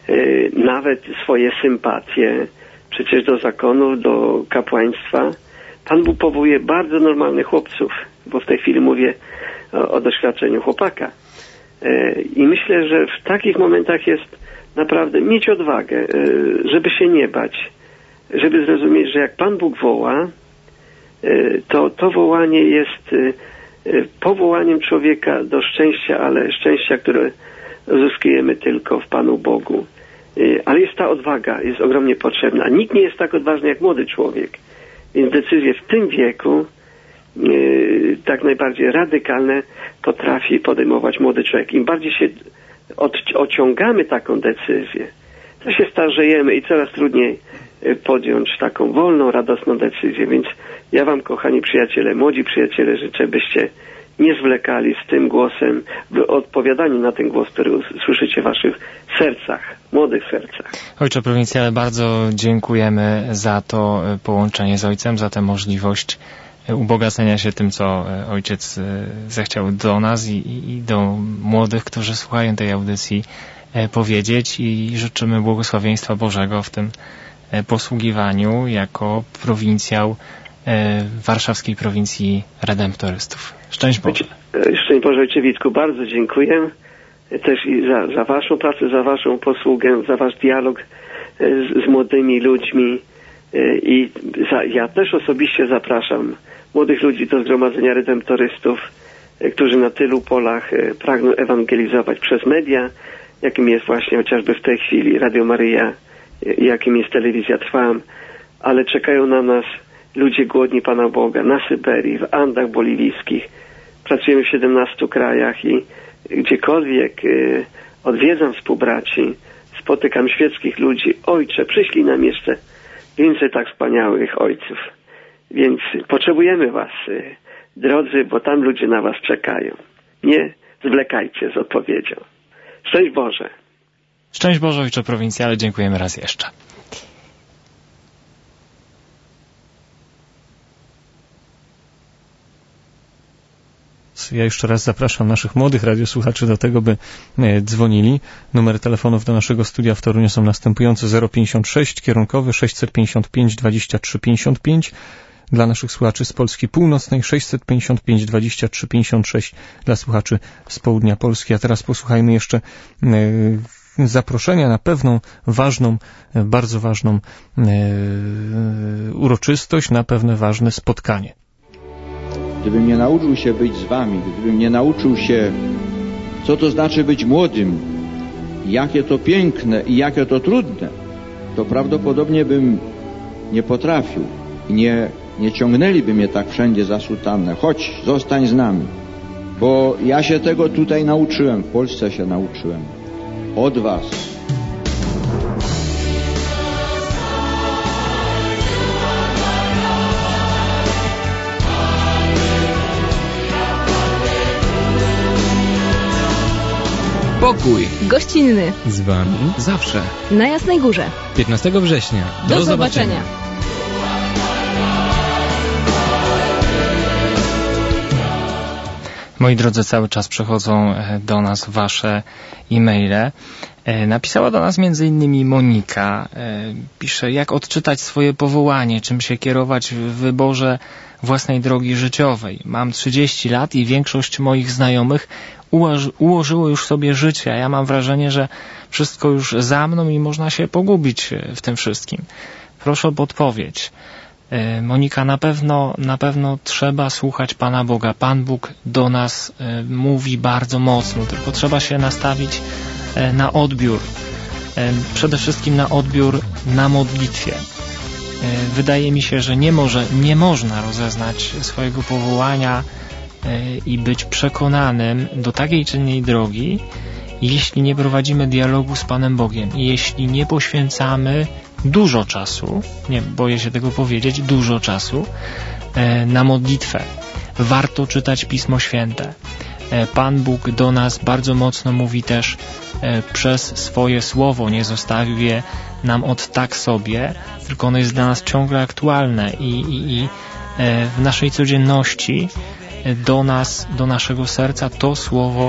nawet swoje sympatie, przecież do zakonu, do kapłaństwa. Pan Bóg powołuje bardzo normalnych chłopców, bo w tej chwili mówię o doświadczeniu chłopaka. I myślę, że w takich momentach jest naprawdę mieć odwagę, żeby się nie bać, żeby zrozumieć, że jak Pan Bóg woła, to wołanie jest powołaniem człowieka do szczęścia, ale szczęścia, które uzyskujemy tylko w Panu Bogu. Ale jest ta odwaga, jest ogromnie potrzebna. Nikt nie jest tak odważny jak młody człowiek. Więc decyzje w tym wieku tak najbardziej radykalne potrafi podejmować młody człowiek. Im bardziej się ociągamy taką decyzję, to się starzejemy i coraz trudniej podjąć taką wolną, radosną decyzję. Więc ja wam, kochani przyjaciele, młodzi przyjaciele, życzę, byście nie zwlekali z tym głosem w odpowiadaniu na ten głos, który słyszycie w waszych sercach, młodych sercach. Ojcze prowincjale, bardzo dziękujemy za to połączenie z Ojcem, za tę możliwość ubogacenia się tym, co Ojciec zechciał do nas i do młodych, którzy słuchają tej audycji, powiedzieć, i życzymy błogosławieństwa Bożego w tym posługiwaniu jako prowincjał warszawskiej prowincji redemptorystów. Szczęść Boże. Szczęść Boże, Ojcze Witku, bardzo dziękuję też i za waszą pracę, za waszą posługę, za wasz dialog z młodymi ludźmi i ja też osobiście zapraszam młodych ludzi do Zgromadzenia Redemptorystów, którzy na tylu polach pragną ewangelizować przez media, jakim jest właśnie chociażby w tej chwili Radio Maryja, jakim jest Telewizja Trwam, ale czekają na nas ludzie głodni Pana Boga na Syberii, w Andach boliwijskich. Pracujemy w 17 krajach i gdziekolwiek odwiedzam współbraci, spotykam świeckich ludzi. Ojcze, przyślij nam jeszcze więcej tak wspaniałych ojców. Więc potrzebujemy was, drodzy, bo tam ludzie na was czekają. Nie zwlekajcie z odpowiedzią. Szczęść Boże. Szczęść Boże, Ojcze prowincjale, dziękujemy raz jeszcze. Ja jeszcze raz zapraszam naszych młodych radiosłuchaczy do tego, by dzwonili. Numery telefonów do naszego studia w Toruniu są następujące: 056 kierunkowy 655 23 55. Dla naszych słuchaczy z Polski Północnej 655 23 56, dla słuchaczy z południa Polski. A teraz posłuchajmy jeszcze zaproszenia na pewną ważną, bardzo ważną uroczystość, na pewne ważne spotkanie. Gdybym nie nauczył się być z wami, gdybym nie nauczył się, co to znaczy być młodym, jakie to piękne i jakie to trudne, to prawdopodobnie bym nie potrafił i nie ciągnęliby mnie tak wszędzie za sutannę. Chodź, zostań z nami. Bo ja się tego tutaj nauczyłem, w Polsce się nauczyłem. Od was. Pokój gościnny z wami zawsze na Jasnej Górze 15 września. Do zobaczenia. Moi drodzy, cały czas przychodzą do nas wasze e-maile. Napisała do nas m.in. Monika. Pisze, jak odczytać swoje powołanie, czym się kierować w wyborze własnej drogi życiowej. Mam 30 lat i większość moich znajomych ułożyło już sobie życie, a ja mam wrażenie, że wszystko już za mną i można się pogubić w tym wszystkim. Proszę o podpowiedź. Monika, na pewno trzeba słuchać Pana Boga. Pan Bóg do nas mówi bardzo mocno, tylko trzeba się nastawić na odbiór. Przede wszystkim na odbiór na modlitwie. Wydaje mi się, że nie można rozeznać swojego powołania i być przekonanym do takiej czy innej drogi, jeśli nie prowadzimy dialogu z Panem Bogiem i jeśli nie poświęcamy dużo czasu, nie boję się tego powiedzieć, dużo czasu na modlitwę. Warto czytać Pismo Święte. Pan Bóg do nas bardzo mocno mówi też przez swoje słowo. Nie zostawił je nam od tak sobie, tylko ono jest dla nas ciągle aktualne i w naszej codzienności do nas, do naszego serca to słowo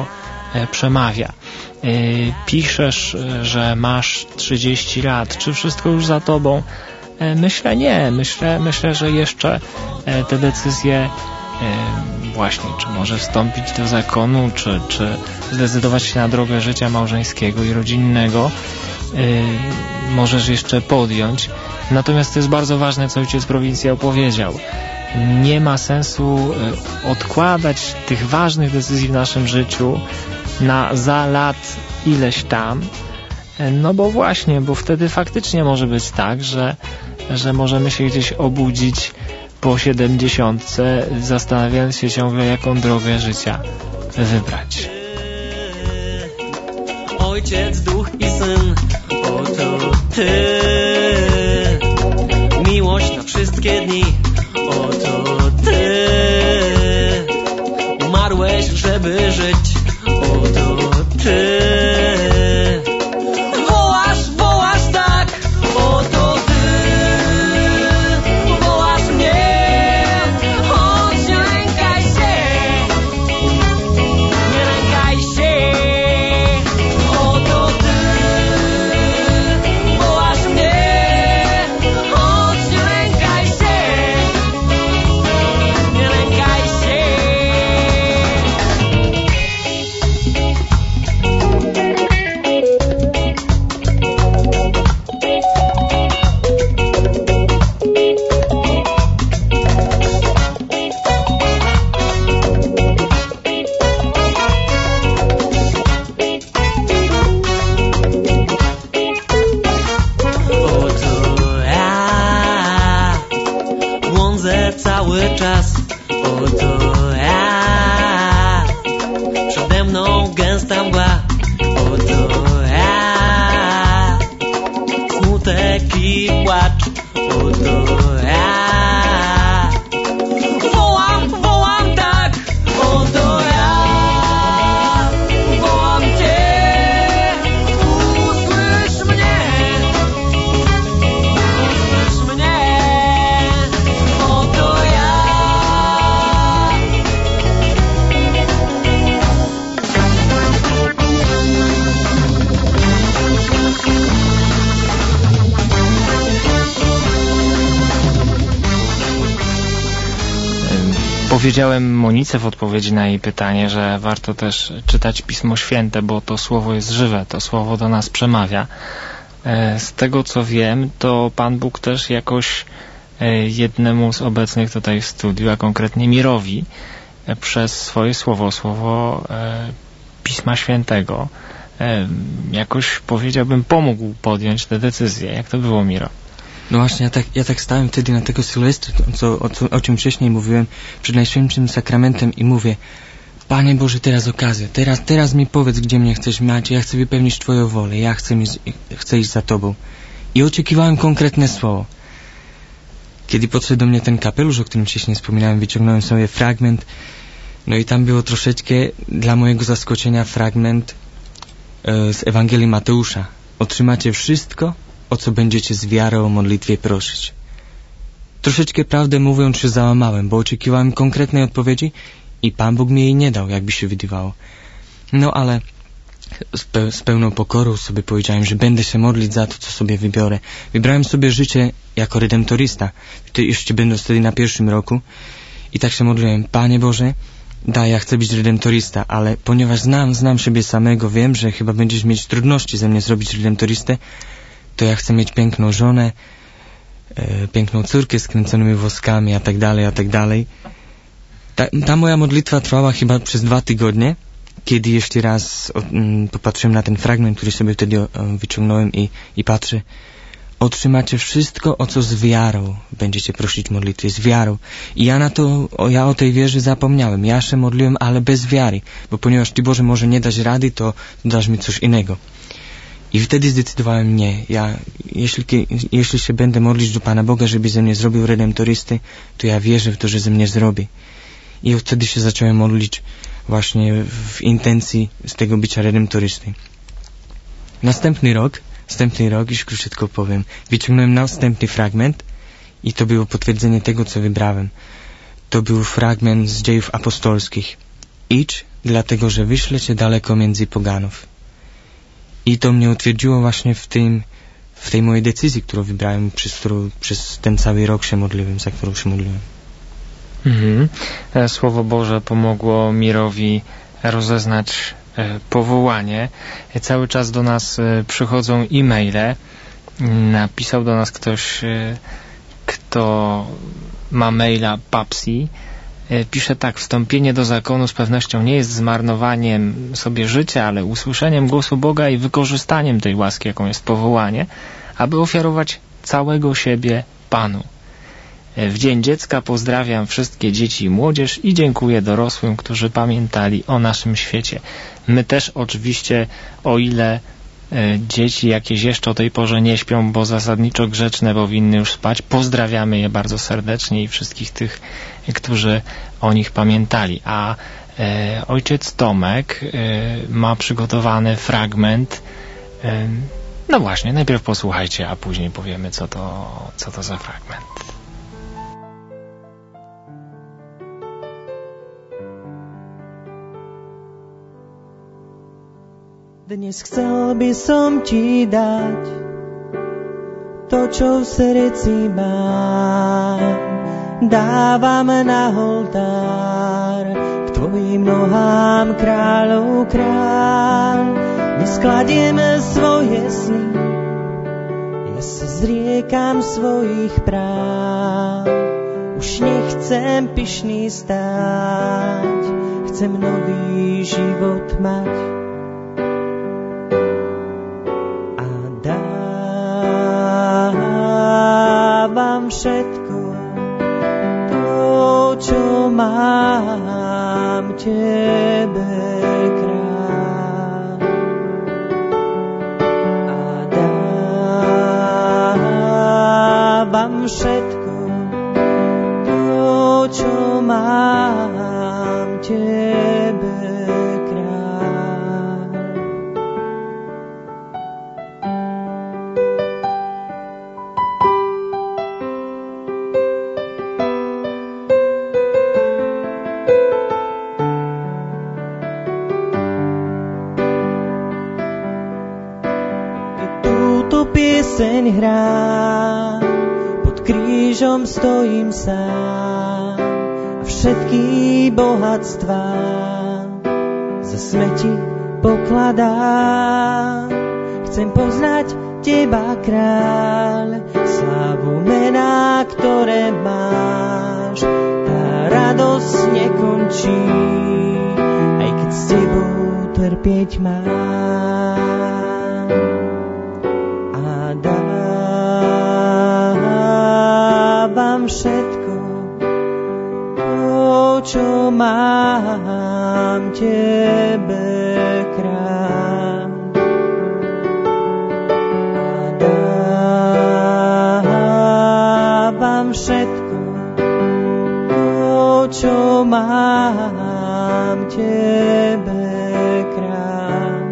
przemawia. Piszesz, że masz 30 lat. Czy wszystko już za tobą? Myślę nie. Myślę, że jeszcze te decyzje właśnie, czy może wstąpić do zakonu, czy zdecydować się na drogę życia małżeńskiego i rodzinnego, możesz jeszcze podjąć. Natomiast to jest bardzo ważne, co ojciec prowincjał powiedział. Nie ma sensu odkładać tych ważnych decyzji w naszym życiu na za lat ileś tam, no bo właśnie, bo wtedy faktycznie może być tak, że możemy się gdzieś obudzić po 70, zastanawiając się ciągle, jaką drogę życia wybrać. Ojciec, Duch i Syn, oto Ty. Miłość na wszystkie dni, oto Ty. Umarłeś, żeby żyć, oto Ty. Wołasz tak, oto Ty. Wołasz mnie, choć nie lękaj się. Nie lękaj się. Oto Ty. Wołasz mnie, choć nie lękaj się. Nie lękaj się. Oto ja błądzę cały czas. Oto ja, przede mną gęsta mgła. Oto ja, smutek i płacz. Oto ja, wołam tak. Oto ja, wołam Cię. Usłysz mnie. Usłysz mnie. Oto ja. Powiedziałem Monice w odpowiedzi na jej pytanie, że warto też czytać Pismo Święte, bo to słowo jest żywe, to słowo do nas przemawia. Z tego co wiem, to Pan Bóg też jakoś jednemu z obecnych tutaj w studiu, a konkretnie Mirowi, przez swoje słowo Pisma Świętego, jakoś powiedziałbym pomógł podjąć tę decyzję. Jak to było, Miro? No właśnie, ja tak stałem wtedy na tego Sylwestra, o czym wcześniej mówiłem, przed Najświętszym Sakramentem i mówię: Panie Boże, teraz okazja, teraz mi powiedz, gdzie mnie chcesz mieć, ja chcę wypełnić Twoją wolę, ja chcę iść za Tobą. I oczekiwałem konkretne słowo. Kiedy podszedł do mnie ten kapelusz, o którym wcześniej wspominałem, wyciągnąłem sobie fragment, no i tam było troszeczkę, dla mojego zaskoczenia, fragment z Ewangelii Mateusza. Otrzymacie wszystko, o co będziecie z wiarą o modlitwie prosić. Troszeczkę, prawdę mówiąc, się załamałem, bo oczekiwałem konkretnej odpowiedzi i Pan Bóg mi jej nie dał, jakby się wydawało. No ale z pełną pokorą sobie powiedziałem, że będę się modlić za to, co sobie wybiorę. Wybrałem sobie życie jako redemptorysta. Jeszcze będąc wtedy na 1. roku. I tak się modliłem: Panie Boże, ja chcę być redemptorysta, ale ponieważ znam siebie samego, wiem, że chyba będziesz mieć trudności ze mnie zrobić redemptorystę, to ja chcę mieć piękną żonę, piękną córkę z kręconymi włoskami, a tak dalej. Ta moja modlitwa trwała chyba przez 2 tygodnie, kiedy jeszcze raz popatrzyłem na ten fragment, który sobie wtedy wyciągnąłem i patrzę: otrzymacie wszystko, o co z wiarą będziecie prosić w modlitwie, z wiarą. I ja o tej wierze zapomniałem. Ja się modliłem, ale bez wiary, bo ponieważ Ty, Boże, może nie dać rady, to dasz mi coś innego. I wtedy zdecydowałem: nie, jeśli się będę modlić do Pana Boga, żeby ze mnie zrobił redemptorysty, to ja wierzę w to, że ze mnie zrobi. I wtedy się zacząłem modlić właśnie w intencji z tego bycia redemptorysty. Następny rok, już króciutko powiem, wyciągnąłem następny fragment i to było potwierdzenie tego, co wybrałem. To był fragment z Dziejów Apostolskich. idź, dlatego że wyślę cię daleko między poganów. I to mnie utwierdziło właśnie w tej mojej decyzji, którą wybrałem, przez ten cały rok się modliłem, za którą się modliłem. Słowo Boże pomogło Mirowi rozeznać powołanie. Cały czas do nas przychodzą e-maile. Napisał do nas ktoś, kto ma maila Papsi. Pisze tak: wstąpienie do zakonu z pewnością nie jest zmarnowaniem sobie życia, ale usłyszeniem głosu Boga i wykorzystaniem tej łaski, jaką jest powołanie, aby ofiarować całego siebie Panu. W Dzień Dziecka pozdrawiam wszystkie dzieci i młodzież i dziękuję dorosłym, którzy pamiętali o naszym świecie. My też oczywiście, o ile dzieci jakieś jeszcze o tej porze nie śpią, bo zasadniczo grzeczne powinny już spać, pozdrawiamy je bardzo serdecznie i wszystkich tych, którzy o nich pamiętali. A ojciec Tomek ma przygotowany fragment. No właśnie, najpierw posłuchajcie, a później powiemy, co to za fragment. Dnes chcel by som ti dať to, čo v srdci mám. Dávam na oltár k tvojim nohám, kráľov kráľ. Neskladiem svoje sny, ja sa zriekam svojich práv. Už nechcem pyšný stáť, chcem nový život mať. Dávam všetko to, čo mám, tebe, kráľ. A dávam všetko to, čo mám, tebe, kráľ. Pieseň hrám, pod krížom stojím sám a všetky bohatstvá za smeti pokladám. Chcem poznať teba, kráľ, slávu mená, ktoré máš. Tá radosť nekončí, aj keď s tebou trpieť mám. Dávam všetko to, čo mám, tebe, kráľ. A dávam všetko to, čo mám, tebe, kráľ.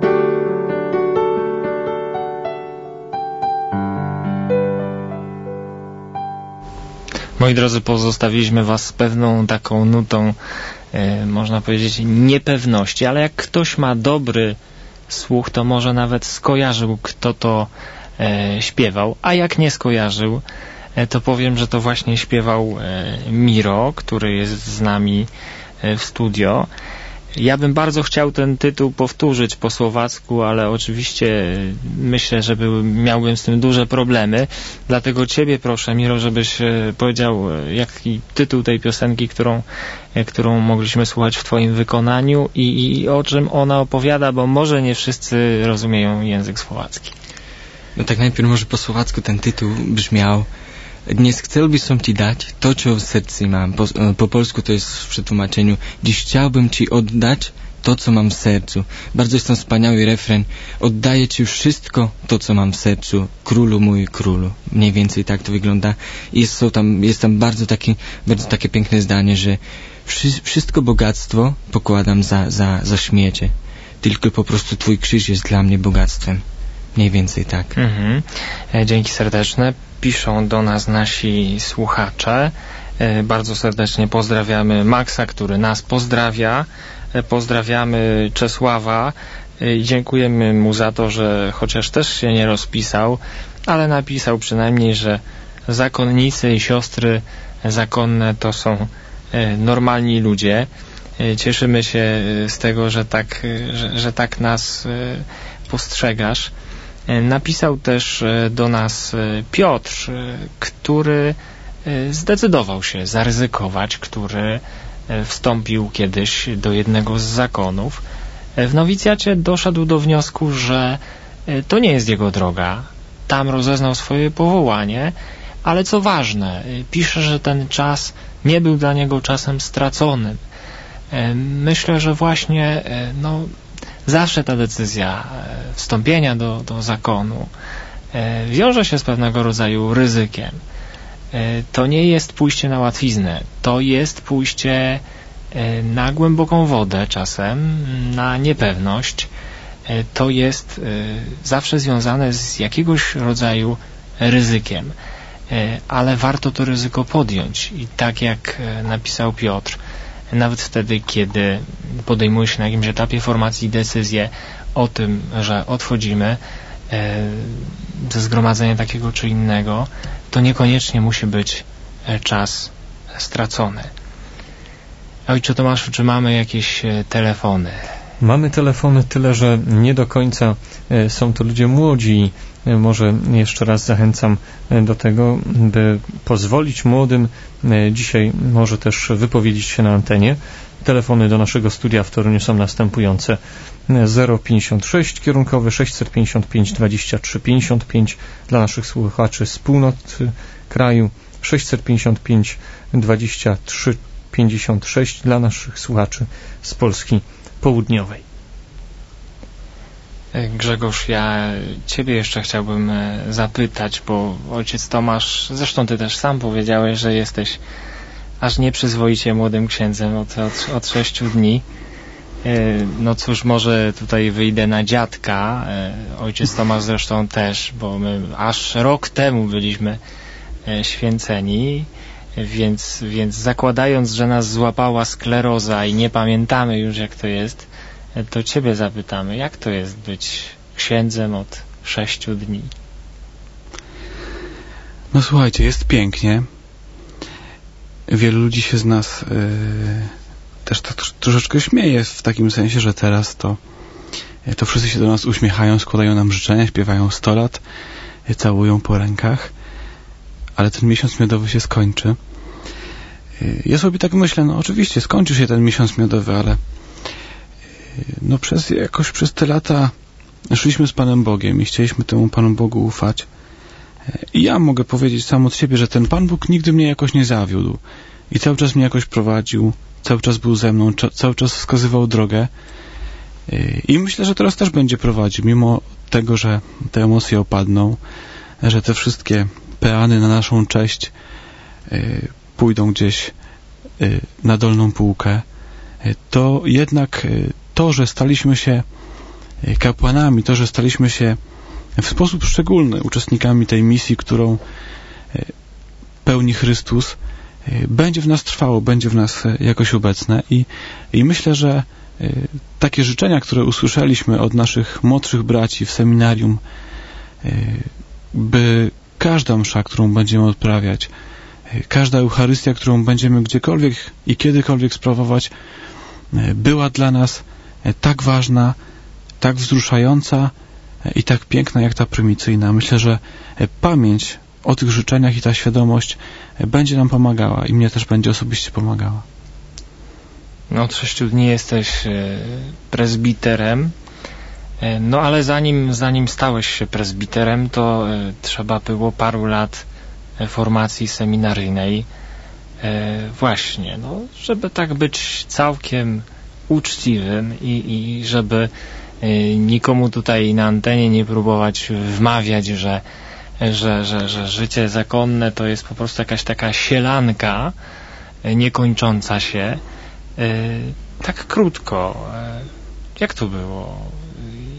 Moi drodzy, pozostawiliśmy was z pewną taką nutą, można powiedzieć, niepewności, ale jak ktoś ma dobry słuch, to może nawet skojarzył, kto to śpiewał, a jak nie skojarzył, to powiem, że to właśnie śpiewał Miro, który jest z nami w studio. Ja bym bardzo chciał ten tytuł powtórzyć po słowacku, ale oczywiście myślę, że miałbym z tym duże problemy. Dlatego ciebie proszę, Miro, żebyś powiedział, jaki tytuł tej piosenki, którą mogliśmy słuchać w twoim wykonaniu i o czym ona opowiada, bo może nie wszyscy rozumieją język słowacki. No tak najpierw może po słowacku ten tytuł brzmiał: Dnes chcel by som ti dať to, čo v srdci mám. Po polsku to jest w przetłumaczeniu: Dziś chciałbym ci oddać to, co mam w sercu. Bardzo jest tam wspaniały refren: Oddaję ci wszystko to, co mam w sercu, królu mój, królu. Mniej więcej tak to wygląda. I jest tam bardzo takie piękne zdanie, że wszystko bogactwo pokładam za śmiecie. Tylko po prostu twój krzyż jest dla mnie bogactwem. Mniej więcej tak. Dzięki serdeczne. Piszą do nas nasi słuchacze. Bardzo serdecznie pozdrawiamy Maxa, który nas pozdrawia. Pozdrawiamy Czesława i dziękujemy mu za to, że chociaż też się nie rozpisał, ale napisał przynajmniej, że zakonnicy i siostry zakonne to są normalni ludzie. Cieszymy się z tego, że tak nas postrzegasz. Napisał też do nas Piotr, który zdecydował się zaryzykować, który wstąpił kiedyś do jednego z zakonów. W nowicjacie doszedł do wniosku, że to nie jest jego droga. Tam rozeznał swoje powołanie, ale co ważne, pisze, że ten czas nie był dla niego czasem straconym. Myślę, że właśnie zawsze ta decyzja wstąpienia do zakonu wiąże się z pewnego rodzaju ryzykiem. To nie jest pójście na łatwiznę, to jest pójście na głęboką wodę czasem, na niepewność. To jest zawsze związane z jakiegoś rodzaju ryzykiem, ale warto to ryzyko podjąć i tak jak napisał Piotr, nawet wtedy, kiedy podejmuje się na jakimś etapie formacji decyzję o tym, że odchodzimy ze zgromadzenia takiego czy innego, to niekoniecznie musi być czas stracony. Ojcze Tomaszu, czy mamy jakieś telefony? Mamy telefony, tyle że nie do końca są to ludzie młodzi. Może jeszcze raz zachęcam do tego, by pozwolić młodym dzisiaj może też wypowiedzieć się na antenie. Telefony do naszego studia w Toruniu są następujące: 056 kierunkowy 655 23 55 dla naszych słuchaczy z północy kraju, 655 23 56 dla naszych słuchaczy z Polski południowej. Grzegorz, ja Ciebie jeszcze chciałbym zapytać, bo ojciec Tomasz, zresztą Ty też sam powiedziałeś, że jesteś aż nieprzyzwoicie młodym księdzem od 6 dni. No cóż, może tutaj wyjdę na dziadka, ojciec Tomasz zresztą też, bo my aż rok temu byliśmy święceni, więc zakładając, że nas złapała skleroza i nie pamiętamy już jak to jest, to Ciebie zapytamy, jak to jest być księdzem od 6 dni? No słuchajcie, jest pięknie. Wielu ludzi się z nas też troszeczkę śmieje w takim sensie, że teraz to wszyscy się do nas uśmiechają, składają nam życzenia, śpiewają 100 lat, całują po rękach, ale ten miesiąc miodowy się skończy. Ja sobie tak myślę, no oczywiście skończy się ten miesiąc miodowy, ale no przez te lata szliśmy z Panem Bogiem i chcieliśmy temu Panu Bogu ufać. I ja mogę powiedzieć sam od siebie, że ten Pan Bóg nigdy mnie jakoś nie zawiódł i cały czas mnie jakoś prowadził, cały czas był ze mną, cały czas wskazywał drogę i myślę, że teraz też będzie prowadził, mimo tego, że te emocje opadną, że te wszystkie peany na naszą cześć pójdą gdzieś na dolną półkę, to jednak to, że staliśmy się kapłanami, to, że staliśmy się w sposób szczególny uczestnikami tej misji, którą pełni Chrystus, będzie w nas trwało, będzie w nas jakoś obecne i myślę, że takie życzenia, które usłyszeliśmy od naszych młodszych braci w seminarium, by każda msza, którą będziemy odprawiać, każda Eucharystia, którą będziemy gdziekolwiek i kiedykolwiek sprawować, była dla nas tak ważna, tak wzruszająca i tak piękna jak ta prymicyjna. Myślę, że pamięć o tych życzeniach i ta świadomość będzie nam pomagała i mnie też będzie osobiście pomagała. No od 6 dni jesteś prezbiterem, no ale zanim stałeś się prezbiterem, to trzeba było paru lat formacji seminaryjnej. Właśnie, no, żeby tak być całkiem uczciwym i żeby nikomu tutaj na antenie nie próbować wmawiać, że życie zakonne to jest po prostu jakaś taka sielanka niekończąca się. Tak krótko, jak to było?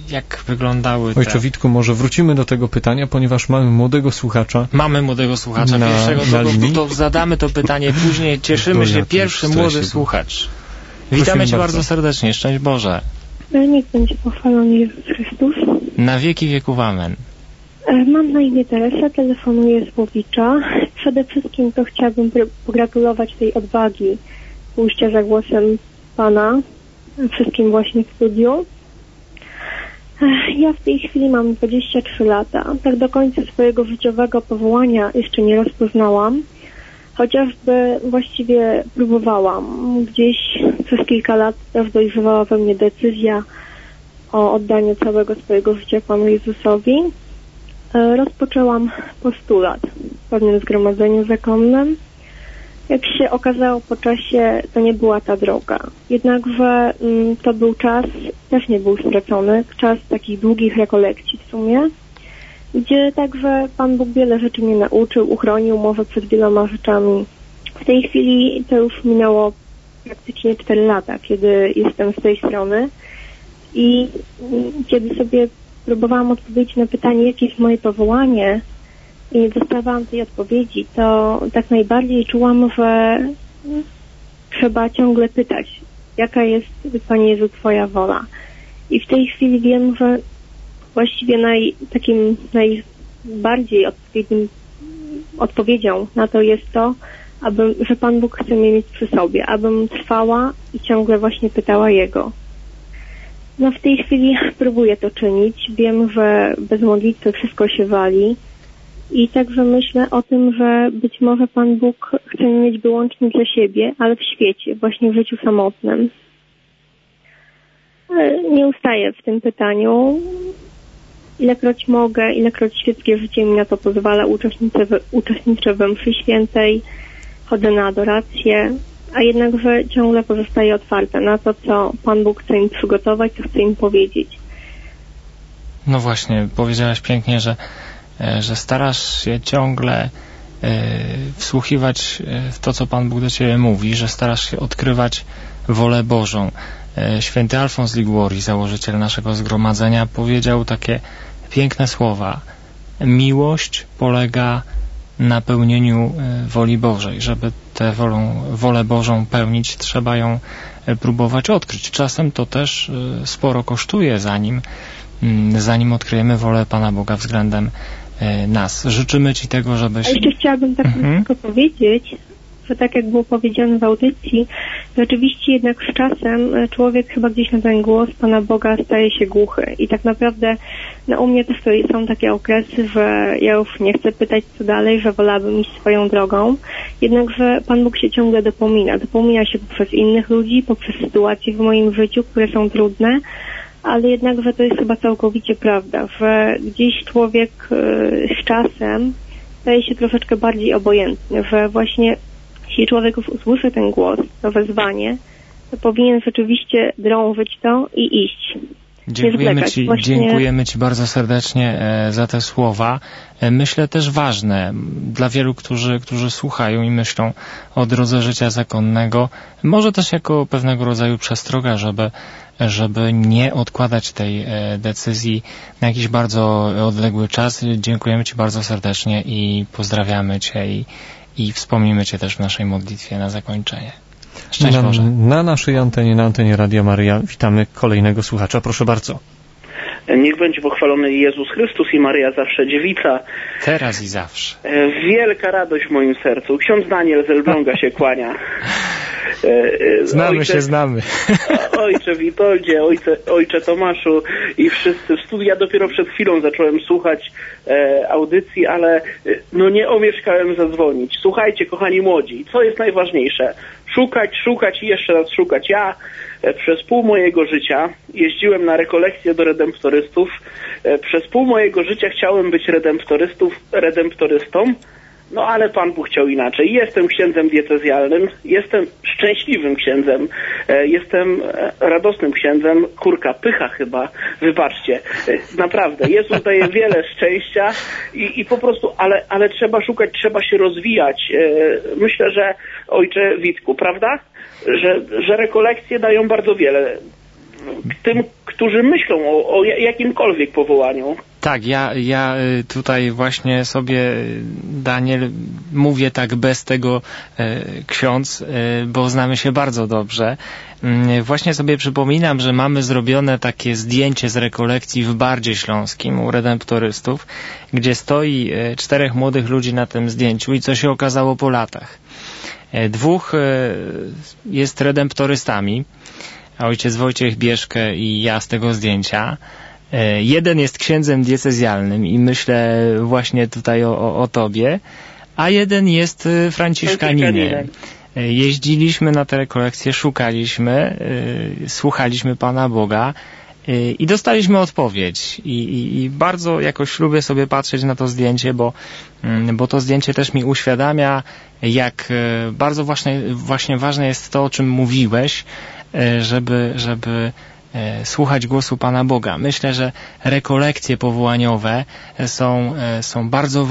jak wyglądały te... Ojcze Witku, może wrócimy do tego pytania, ponieważ mamy młodego słuchacza. Mamy młodego słuchacza pierwszego, to zadamy to pytanie później. Cieszymy się, pierwszy młody słuchacz. Witamy Cię bardzo serdecznie, szczęść Boże. Niech będzie pochwalony Jezus Chrystus. Na wieki wieków amen. Mam na imię Teresa, telefonuję z Łowicza. Przede wszystkim to chciałabym pogratulować tej odwagi pójścia za głosem Pana wszystkim właśnie w studiu. Ja w tej chwili mam 23 lata. Tak do końca swojego życiowego powołania jeszcze nie rozpoznałam. Chociażby właściwie próbowałam. Gdzieś przez kilka lat też dojrzewała we mnie decyzja o oddaniu całego swojego życia Panu Jezusowi. Rozpoczęłam postulat w pewnym zgromadzeniu zakonnym. Jak się okazało po czasie, to nie była ta droga. Jednakże to był czas, też nie był stracony, czas takich długich rekolekcji w sumie, gdzie także Pan Bóg wiele rzeczy mnie nauczył, uchronił może przed wieloma rzeczami. W tej chwili to już minęło praktycznie 4 lata, kiedy jestem z tej strony i kiedy sobie próbowałam odpowiedzieć na pytanie, jakie jest moje powołanie i nie dostawałam tej odpowiedzi, to tak najbardziej czułam, że trzeba ciągle pytać, jaka jest, Panie Jezu, Twoja wola. I w tej chwili wiem, że właściwie najbardziej odpowiedzią na to jest to, że Pan Bóg chce mnie mieć przy sobie, abym trwała i ciągle właśnie pytała Jego. No w tej chwili próbuję to czynić. Wiem, że bez modlitwy wszystko się wali i także myślę o tym, że być może Pan Bóg chce mnie mieć wyłącznie dla siebie, ale w świecie, właśnie w życiu samotnym. Nie ustaję w tym pytaniu. Ilekroć mogę, ilekroć świeckie życie mi na to pozwala, uczestniczę we mszy świętej, chodzę na adorację, a jednakże ciągle pozostaję otwarta na to, co Pan Bóg chce im przygotować, co chce im powiedzieć. No właśnie, powiedziałaś pięknie, że starasz się ciągle wsłuchiwać w to, co Pan Bóg do Ciebie mówi, że starasz się odkrywać wolę Bożą. Święty Alfons Liguori, założyciel naszego zgromadzenia, powiedział takie piękne słowa. Miłość polega na pełnieniu woli Bożej. Żeby tę wolę Bożą pełnić, trzeba ją próbować odkryć. Czasem to też sporo kosztuje, zanim odkryjemy wolę Pana Boga względem nas. Życzymy Ci tego, żebyś... A jeszcze chciałabym tak tylko powiedzieć, że tak jak było powiedziane w audycji, rzeczywiście jednak z czasem człowiek chyba gdzieś na ten głos Pana Boga staje się głuchy. I tak naprawdę u mnie też są takie okresy, że ja już nie chcę pytać co dalej, że wolałabym iść swoją drogą. Jednakże Pan Bóg się ciągle dopomina. Dopomina się poprzez innych ludzi, poprzez sytuacje w moim życiu, które są trudne, ale jednakże to jest chyba całkowicie prawda, że gdzieś człowiek z czasem staje się troszeczkę bardziej obojętny, że właśnie jeśli człowiek już usłyszy ten głos, to wezwanie, to powinien rzeczywiście drążyć to i iść. Dziękujemy Ci bardzo serdecznie za te słowa. Myślę też ważne dla wielu, którzy słuchają i myślą o drodze życia zakonnego, może też jako pewnego rodzaju przestroga, żeby nie odkładać tej decyzji na jakiś bardzo odległy czas. Dziękujemy Ci bardzo serdecznie i pozdrawiamy Cię i wspomnimy Cię też w naszej modlitwie na zakończenie. Szczęść Boże. Na naszej antenie, na antenie Radia Maryja witamy kolejnego słuchacza. Proszę bardzo. Niech będzie pochwalony Jezus Chrystus i Maryja zawsze dziewica. Teraz i zawsze. Wielka radość w moim sercu. Ksiądz Daniel z Elbląga się kłania. Znamy. Ojcze Witoldzie, ojcze Tomaszu i wszyscy w studiu. Ja dopiero przed chwilą zacząłem słuchać audycji, ale nie omieszkałem zadzwonić. Słuchajcie, kochani młodzi, co jest najważniejsze? Szukać i jeszcze raz szukać. Ja przez pół mojego życia jeździłem na rekolekcje do redemptorystów. Przez pół mojego życia chciałem być redemptorystą, ale Pan Bóg chciał inaczej. Jestem księdzem diecezjalnym, jestem szczęśliwym księdzem, jestem radosnym księdzem, kurka, pycha chyba, wybaczcie. Naprawdę, Jezus daje wiele szczęścia i po prostu, ale trzeba szukać, trzeba się rozwijać. Myślę, że ojcze Witku, prawda? Że rekolekcje dają bardzo wiele. tym, którzy myślą o jakimkolwiek powołaniu. Tak, ja tutaj właśnie sobie, Daniel, mówię tak bez tego ksiądz, bo znamy się bardzo dobrze. Właśnie sobie przypominam, że mamy zrobione takie zdjęcie z rekolekcji w Bardzie Śląskim u redemptorystów, gdzie stoi 4 młodych ludzi na tym zdjęciu i co się okazało po latach. 2 jest redemptorystami, ojciec Wojciech Bieszke i ja z tego zdjęcia. 1 jest księdzem diecezjalnym i myślę właśnie tutaj o tobie, a 1 jest franciszkaninem. Jeździliśmy na te rekolekcje, szukaliśmy, słuchaliśmy Pana Boga i dostaliśmy odpowiedź. I bardzo jakoś lubię sobie patrzeć na to zdjęcie, bo to zdjęcie też mi uświadamia, jak bardzo właśnie ważne jest to, o czym mówiłeś, żeby słuchać głosu Pana Boga. Myślę, że rekolekcje powołaniowe są bardzo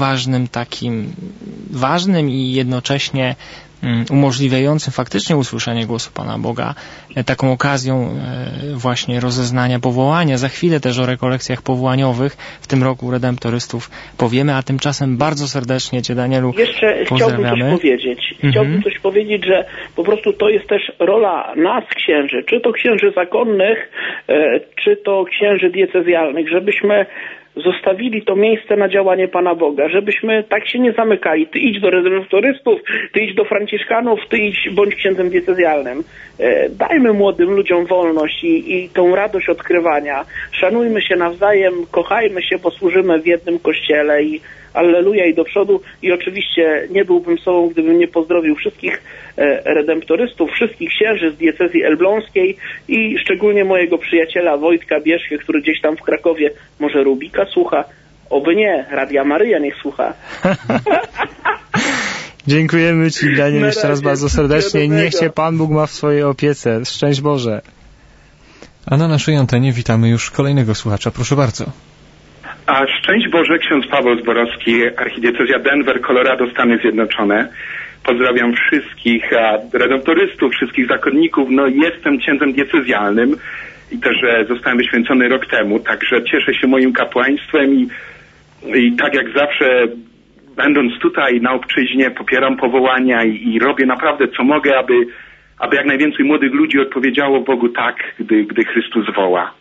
ważnym i jednocześnie umożliwiającym faktycznie usłyszenie głosu Pana Boga, taką okazją właśnie rozeznania powołania. Za chwilę też o rekolekcjach powołaniowych w tym roku redemptorystów powiemy, a tymczasem bardzo serdecznie Cię, Danielu, jeszcze chciałbym coś powiedzieć, że po prostu to jest też rola nas, księży, czy to księży zakonnych, czy to księży diecezjalnych, żebyśmy zostawili to miejsce na działanie Pana Boga, żebyśmy tak się nie zamykali. Ty idź do redemptorystów, ty idź do franciszkanów, ty idź bądź księdzem diecezjalnym. Dajmy młodym ludziom wolność i tą radość odkrywania. Szanujmy się nawzajem, kochajmy się, bo służymy w jednym kościele i alleluja i do przodu. I oczywiście nie byłbym sobą, gdybym nie pozdrowił wszystkich redemptorystów, wszystkich księży z diecezji elbląskiej i szczególnie mojego przyjaciela Wojtka Bieszkę, który gdzieś tam w Krakowie może Rubika słucha. Oby nie, Radia Maryja niech słucha. Dziękujemy Ci, Daniel, jeszcze raz bardzo serdecznie. Niech Cię Pan Bóg ma w swojej opiece. Szczęść Boże. A na naszej antenie witamy już kolejnego słuchacza. Proszę bardzo. A szczęść Boże, ksiądz Paweł Zborowski, archidiecezja Denver, Colorado, Stany Zjednoczone. Pozdrawiam wszystkich redemptorystów, wszystkich zakonników. No, jestem księdzem diecezjalnym i też zostałem wyświęcony rok temu, także cieszę się moim kapłaństwem i tak jak zawsze, będąc tutaj na obczyźnie, popieram powołania i robię naprawdę co mogę, aby jak najwięcej młodych ludzi odpowiedziało Bogu tak, gdy Chrystus woła.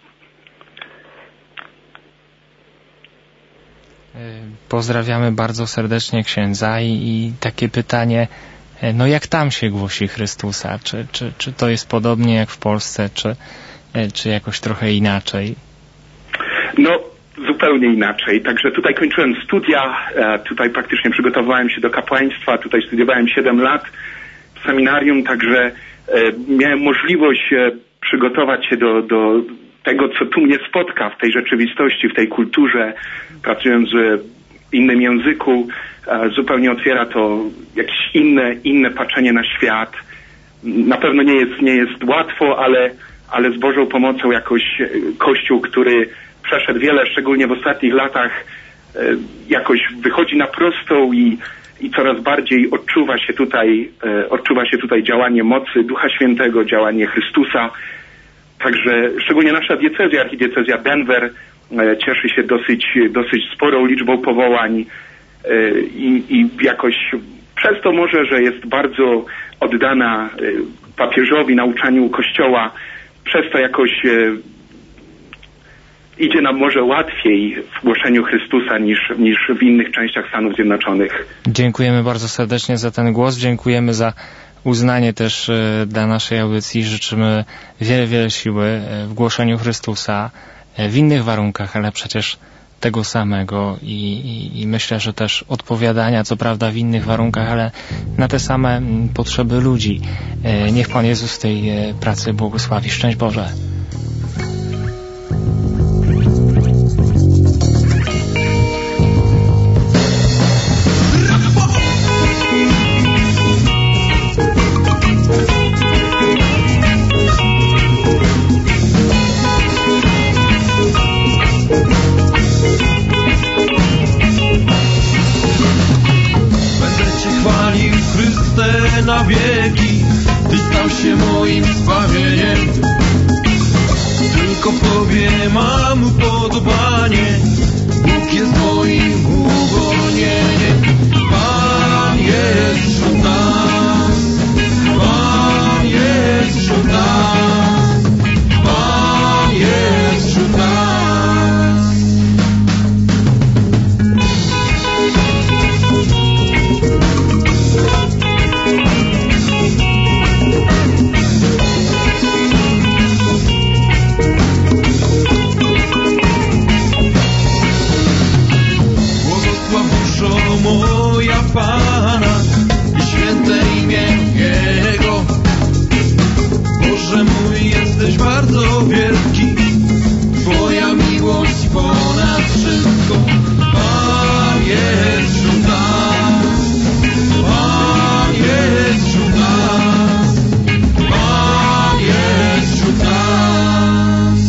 Pozdrawiamy bardzo serdecznie księdza i takie pytanie, no jak tam się głosi Chrystusa? Czy to jest podobnie jak w Polsce, czy jakoś trochę inaczej? No, zupełnie inaczej. Także tutaj kończyłem studia, tutaj praktycznie przygotowałem się do kapłaństwa, tutaj studiowałem 7 lat w seminarium, także miałem możliwość przygotować się do tego, co tu mnie spotka w tej rzeczywistości, w tej kulturze, pracując w innym języku, zupełnie otwiera to jakieś inne patrzenie na świat. Na pewno nie jest łatwo, ale z Bożą pomocą jakoś Kościół, który przeszedł wiele, szczególnie w ostatnich latach, jakoś wychodzi na prostą i coraz bardziej odczuwa się tutaj działanie mocy Ducha Świętego, działanie Chrystusa. Także szczególnie nasza diecezja, archidiecezja Denver, cieszy się dosyć sporą liczbą powołań i jakoś przez to może, że jest bardzo oddana papieżowi, nauczaniu Kościoła, przez to jakoś idzie nam może łatwiej w głoszeniu Chrystusa niż w innych częściach Stanów Zjednoczonych. Dziękujemy bardzo serdecznie za ten głos, dziękujemy za uznanie też dla naszej audycji. Życzymy wiele siły w głoszeniu Chrystusa w innych warunkach, ale przecież tego samego i myślę, że też odpowiadania, co prawda w innych warunkach, ale na te same potrzeby ludzi. Niech Pan Jezus tej pracy błogosławi. Szczęść Boże. Na wieki, Ty stał się moim zbawieniem. tylko Tobie mam upodobanie. Bóg jest moim uwolnieniem. Pan jest wśród nas, Pan jest wśród nas, Pan jest wśród nas. Moja Pana i święte imię Jego. Boże mój, jesteś bardzo wielki, Twoja miłość ponad wszystko. Pan jest wśród nas, Pan jest wśród nas, Pan jest wśród nas.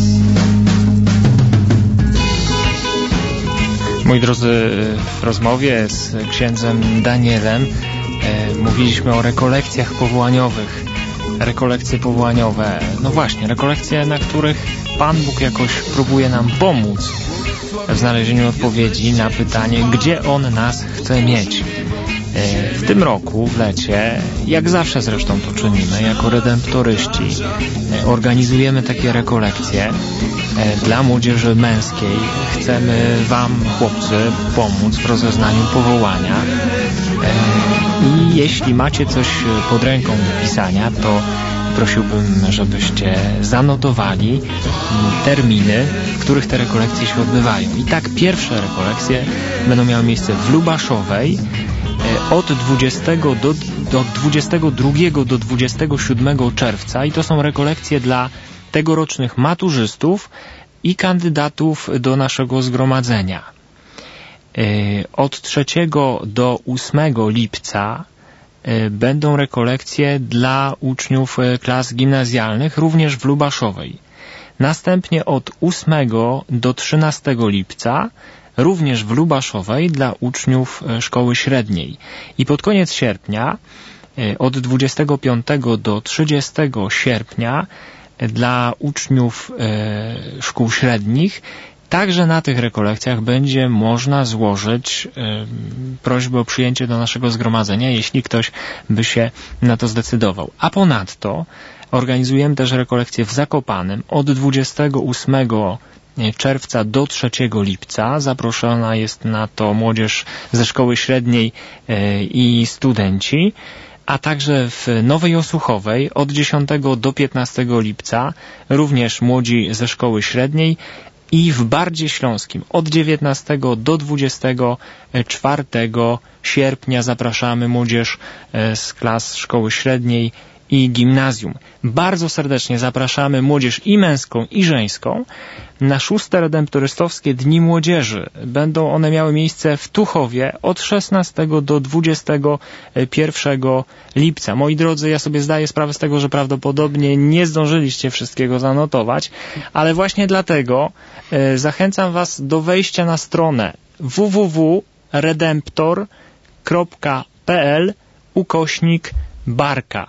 Moi drodzy, w rozmowie z księdzem Danielem mówiliśmy o rekolekcjach powołaniowych. Rekolekcje powołaniowe, no właśnie, rekolekcje, na których Pan Bóg jakoś próbuje nam pomóc w znalezieniu odpowiedzi na pytanie, gdzie On nas chce mieć. W tym roku, w lecie, jak zawsze zresztą to czynimy, jako redemptoryści, organizujemy takie rekolekcje dla młodzieży męskiej. Chcemy Wam, chłopcy, pomóc w rozeznaniu powołania. I jeśli macie coś pod ręką do pisania, to prosiłbym, żebyście zanotowali terminy, w których te rekolekcje się odbywają. I tak pierwsze rekolekcje będą miały miejsce w Lubaszowej od 22 do 27 czerwca i to są rekolekcje dla tegorocznych maturzystów i kandydatów do naszego zgromadzenia. Od 3 do 8 lipca będą rekolekcje dla uczniów klas gimnazjalnych, również w Lubaszowej. Następnie od 8 do 13 lipca również w Lubaszowej dla uczniów szkoły średniej. I pod koniec sierpnia, od 25 do 30 sierpnia dla uczniów szkół średnich. Także na tych rekolekcjach będzie można złożyć prośbę o przyjęcie do naszego zgromadzenia, jeśli ktoś by się na to zdecydował. A ponadto organizujemy też rekolekcje w Zakopanem od 28 czerwca do 3 lipca. Zaproszona jest na to młodzież ze szkoły średniej i studenci. A także w Nowej Osuchowej od 10 do 15 lipca również młodzi ze szkoły średniej i w Bardzie Śląskim od 19 do 24 sierpnia zapraszamy młodzież z klas szkoły średniej i gimnazjum. Bardzo serdecznie zapraszamy młodzież i męską, i żeńską na 6. Redemptorystowskie Dni Młodzieży. Będą one miały miejsce w Tuchowie od 16 do 21 lipca. Moi drodzy, ja sobie zdaję sprawę z tego, że prawdopodobnie nie zdążyliście wszystkiego zanotować, ale właśnie dlatego zachęcam Was do wejścia na stronę www.redemptor.pl/barka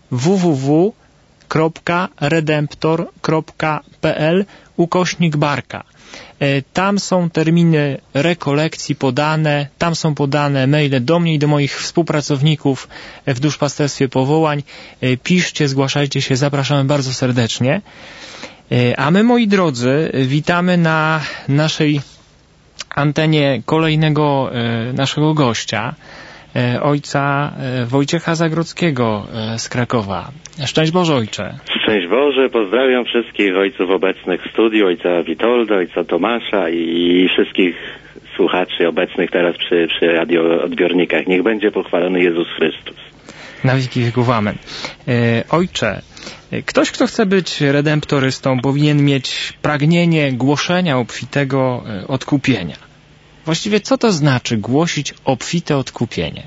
www.redemptor.pl/barka. Tam są terminy rekolekcji podane, tam są podane maile do mnie i do moich współpracowników w Duszpasterstwie Powołań. Piszcie, zgłaszajcie się, zapraszamy bardzo serdecznie. A my, moi drodzy, witamy na naszej antenie kolejnego naszego gościa, ojca Wojciecha Zagrodzkiego z Krakowa. Szczęść Boże, ojcze. Szczęść Boże, pozdrawiam wszystkich ojców obecnych w studiu, ojca Witolda, ojca Tomasza i wszystkich słuchaczy obecnych teraz przy radioodbiornikach. Niech będzie pochwalony Jezus Chrystus. Na wieki wieków amen. Ojcze, ktoś, kto chce być redemptorystą, powinien mieć pragnienie głoszenia obfitego odkupienia. Właściwie co to znaczy głosić obfite odkupienie?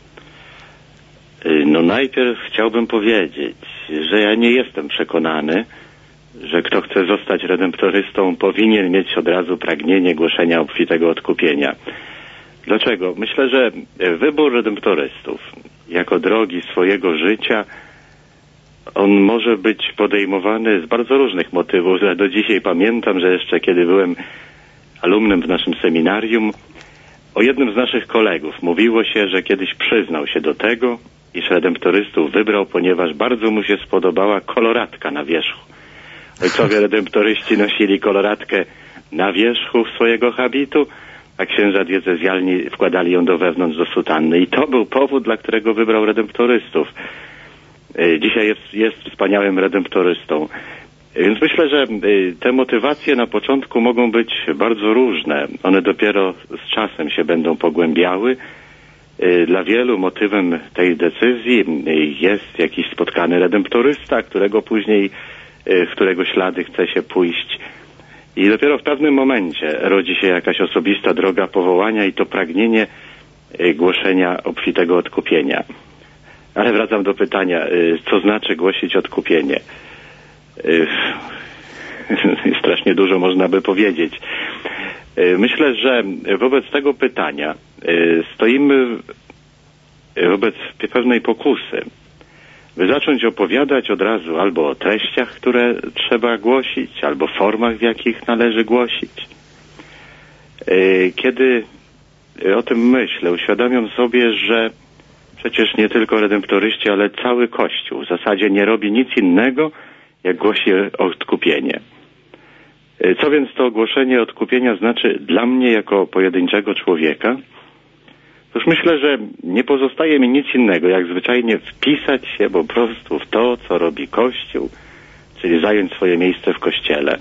No najpierw chciałbym powiedzieć, że ja nie jestem przekonany, że kto chce zostać redemptorystą powinien mieć od razu pragnienie głoszenia obfitego odkupienia. Dlaczego? Myślę, że wybór redemptorystów jako drogi swojego życia On może być podejmowany z bardzo różnych motywów. Ja do dzisiaj pamiętam, że jeszcze kiedy byłem alumnem w naszym seminarium, o jednym z naszych kolegów mówiło się, że kiedyś przyznał się do tego, iż redemptorystów wybrał, ponieważ bardzo mu się spodobała koloratka na wierzchu. Ojcowie redemptoryści nosili koloratkę na wierzchu swojego habitu, a księża diecezjalni wkładali ją do wewnątrz do sutanny. I to był powód, dla którego wybrał redemptorystów. Dzisiaj jest wspaniałym redemptorystą. Więc myślę, że te motywacje na początku mogą być bardzo różne. One dopiero z czasem się będą pogłębiały. Dla wielu motywem tej decyzji jest jakiś spotkany redemptorysta, którego później, w którego ślady chce się pójść. I dopiero w pewnym momencie rodzi się jakaś osobista droga powołania i to pragnienie głoszenia obfitego odkupienia. Ale wracam do pytania, co znaczy głosić odkupienie? Strasznie dużo można by powiedzieć. Myślę, że wobec tego pytania stoimy wobec pewnej pokusy, by zacząć opowiadać od razu albo o treściach, które trzeba głosić, albo formach, w jakich należy głosić. Kiedy o tym myślę, uświadamiam sobie, że przecież nie tylko redemptoryści, ale cały Kościół w zasadzie nie robi nic innego, jak głosi odkupienie. Co więc to głoszenie odkupienia znaczy dla mnie jako pojedynczego człowieka? Otóż myślę, że nie pozostaje mi nic innego, jak zwyczajnie wpisać się po prostu w to, co robi Kościół, czyli zająć swoje miejsce w Kościele.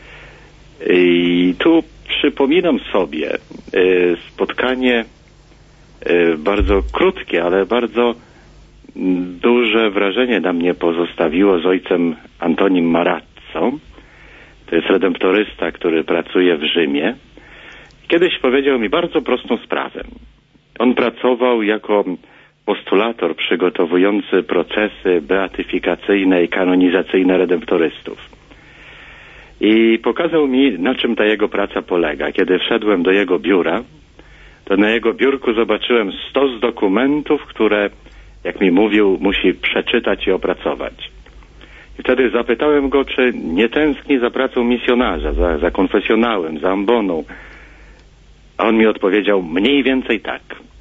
I tu przypominam sobie spotkanie bardzo krótkie, ale bardzo duże wrażenie na mnie pozostawiło z ojcem Antonim Marazzą. To jest redemptorysta, który pracuje w Rzymie. Kiedyś powiedział mi bardzo prostą sprawę. On pracował jako postulator przygotowujący procesy beatyfikacyjne i kanonizacyjne redemptorystów. I pokazał mi, na czym ta jego praca polega. Kiedy wszedłem do jego biura, to na jego biurku zobaczyłem stos dokumentów, które, jak mi mówił, musi przeczytać i opracować. I wtedy zapytałem go, czy nie tęskni za pracą misjonarza, za konfesjonałem, za amboną. A on mi odpowiedział, mniej więcej tak.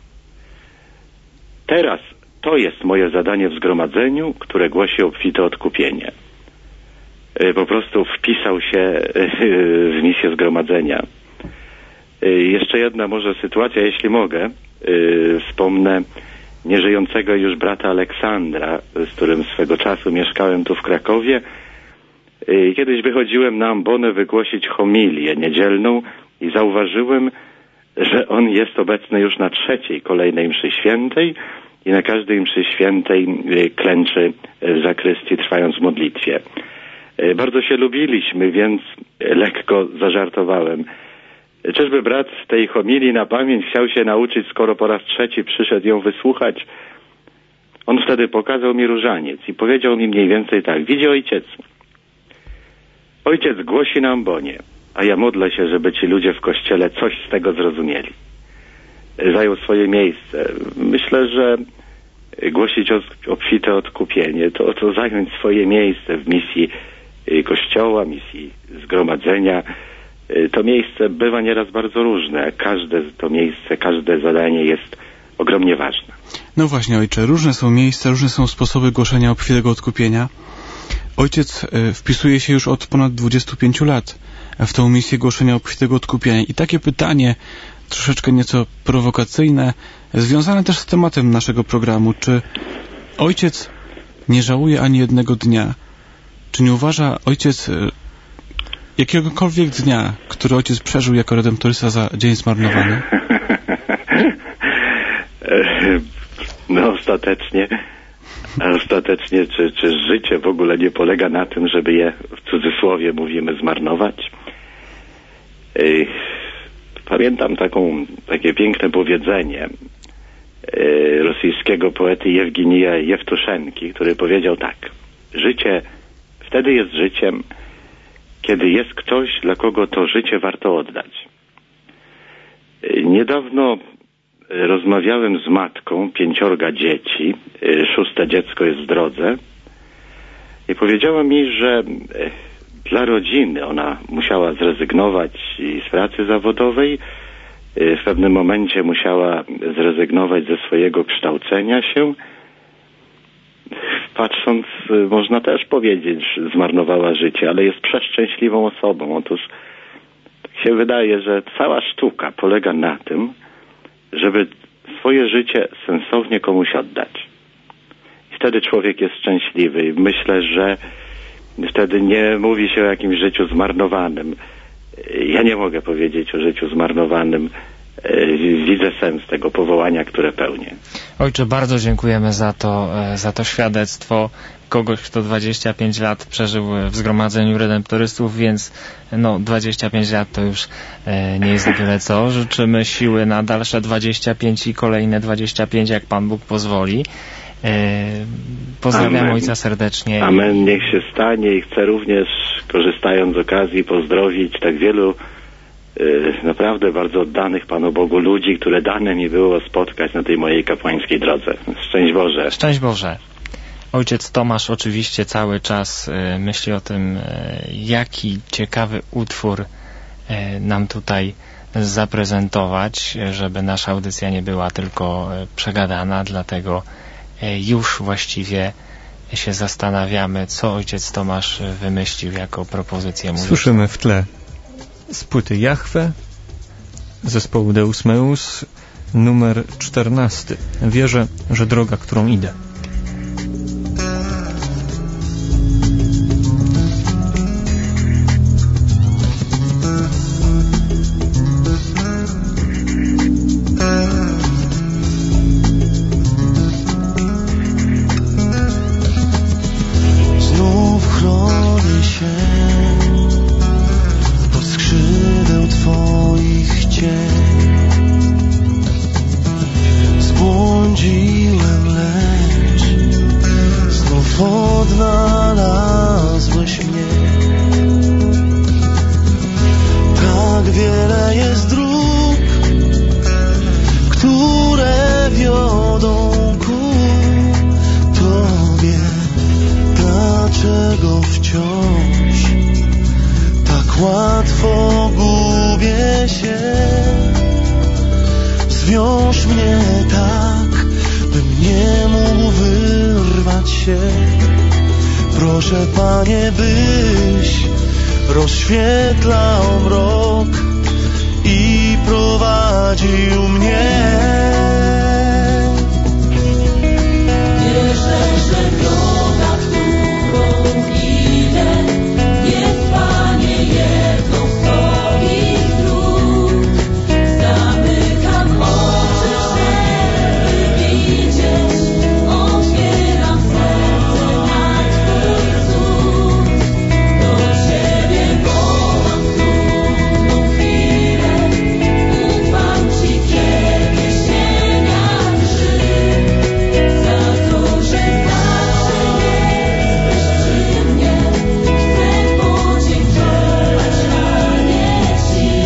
Teraz to jest moje zadanie w zgromadzeniu, które głosi obfite odkupienie. Po prostu wpisał się w misję zgromadzenia. Jeszcze jedna może sytuacja, jeśli mogę. Wspomnę nieżyjącego już brata Aleksandra, z którym swego czasu mieszkałem tu w Krakowie. Kiedyś wychodziłem na ambonę wygłosić homilię niedzielną i zauważyłem, że on jest obecny już na 3. kolejnej mszy świętej i na każdej mszy świętej klęczy w zakrystii, trwając w modlitwie. Bardzo się lubiliśmy, więc lekko zażartowałem. Czyżby brat tej homilii na pamięć chciał się nauczyć, skoro po raz 3 przyszedł ją wysłuchać? On wtedy pokazał mi różaniec i powiedział mi mniej więcej tak. Widzi ojciec. Ojciec głosi na ambonie, a ja modlę się, żeby ci ludzie w kościele coś z tego zrozumieli. Zajął swoje miejsce. Myślę, że głosić obfite odkupienie to zająć swoje miejsce w misji Kościoła, misji zgromadzenia. To miejsce bywa nieraz bardzo różne. Każde to miejsce, każde zadanie jest ogromnie ważne. No właśnie, ojcze, różne są miejsca, różne są sposoby głoszenia obfitego odkupienia. Ojciec wpisuje się już od ponad 25 lat w tę misję głoszenia obfitego odkupienia. I takie pytanie, troszeczkę nieco prowokacyjne, związane też z tematem naszego programu. Czy ojciec nie żałuje ani jednego dnia? Czy nie uważa ojciec jakiegokolwiek dnia, który ojciec przeżył jako redemptorysta, za dzień zmarnowany? No ostatecznie czy życie w ogóle nie polega na tym, żeby je, w cudzysłowie mówimy, zmarnować? Pamiętam takie piękne powiedzenie rosyjskiego poety Jewgenija Jewtuszenki, który powiedział tak. Życie wtedy jest życiem, kiedy jest ktoś, dla kogo to życie warto oddać. Niedawno rozmawiałem z matką 5 dzieci, 6. dziecko jest w drodze i powiedziała mi, że dla rodziny ona musiała zrezygnować z pracy zawodowej, w pewnym momencie musiała zrezygnować ze swojego kształcenia się. Patrząc, można też powiedzieć, że zmarnowała życie, ale jest przeszczęśliwą osobą. Otóż tak się wydaje, że cała sztuka polega na tym, żeby swoje życie sensownie komuś oddać. I wtedy człowiek jest szczęśliwy. I myślę, że wtedy nie mówi się o jakimś życiu zmarnowanym. Ja nie mogę powiedzieć o życiu zmarnowanym. Widzę sens tego powołania, które pełnię. Ojcze, bardzo dziękujemy za to świadectwo kogoś, kto 25 lat przeżył w Zgromadzeniu Redemptorystów, więc 25 lat to już nie jest byle co. Życzymy siły na dalsze 25 i kolejne 25, jak Pan Bóg pozwoli. Pozdrawiam Ojca serdecznie. Amen, niech się stanie i chcę również, korzystając z okazji, pozdrowić tak wielu naprawdę bardzo oddanych Panu Bogu ludzi, które dane mi było spotkać na tej mojej kapłańskiej drodze. Szczęść Boże. Szczęść Boże. Ojciec Tomasz oczywiście cały czas myśli o tym, jaki ciekawy utwór nam tutaj zaprezentować, żeby nasza audycja nie była tylko przegadana, dlatego już właściwie się zastanawiamy, co ojciec Tomasz wymyślił jako propozycję muzyczną. Słyszymy w tle z płyty Jahwe zespołu Deus Meus numer 14. Wierzę, że droga, którą idę. Rozświetlał mrok i prowadził mnie. Wierzę, że droga, którą idę, jest, Panie, jedną z Twoich dróg. Zamykam oczy, żeby widzieć, otwieram serce na Twój cud. Do Ciebie wołam trudną chwilę, ufam Ci, kiedy sięga grzyb. Za to, że zawsze jesteś przy mnie, chcę podziękować Panie Ci.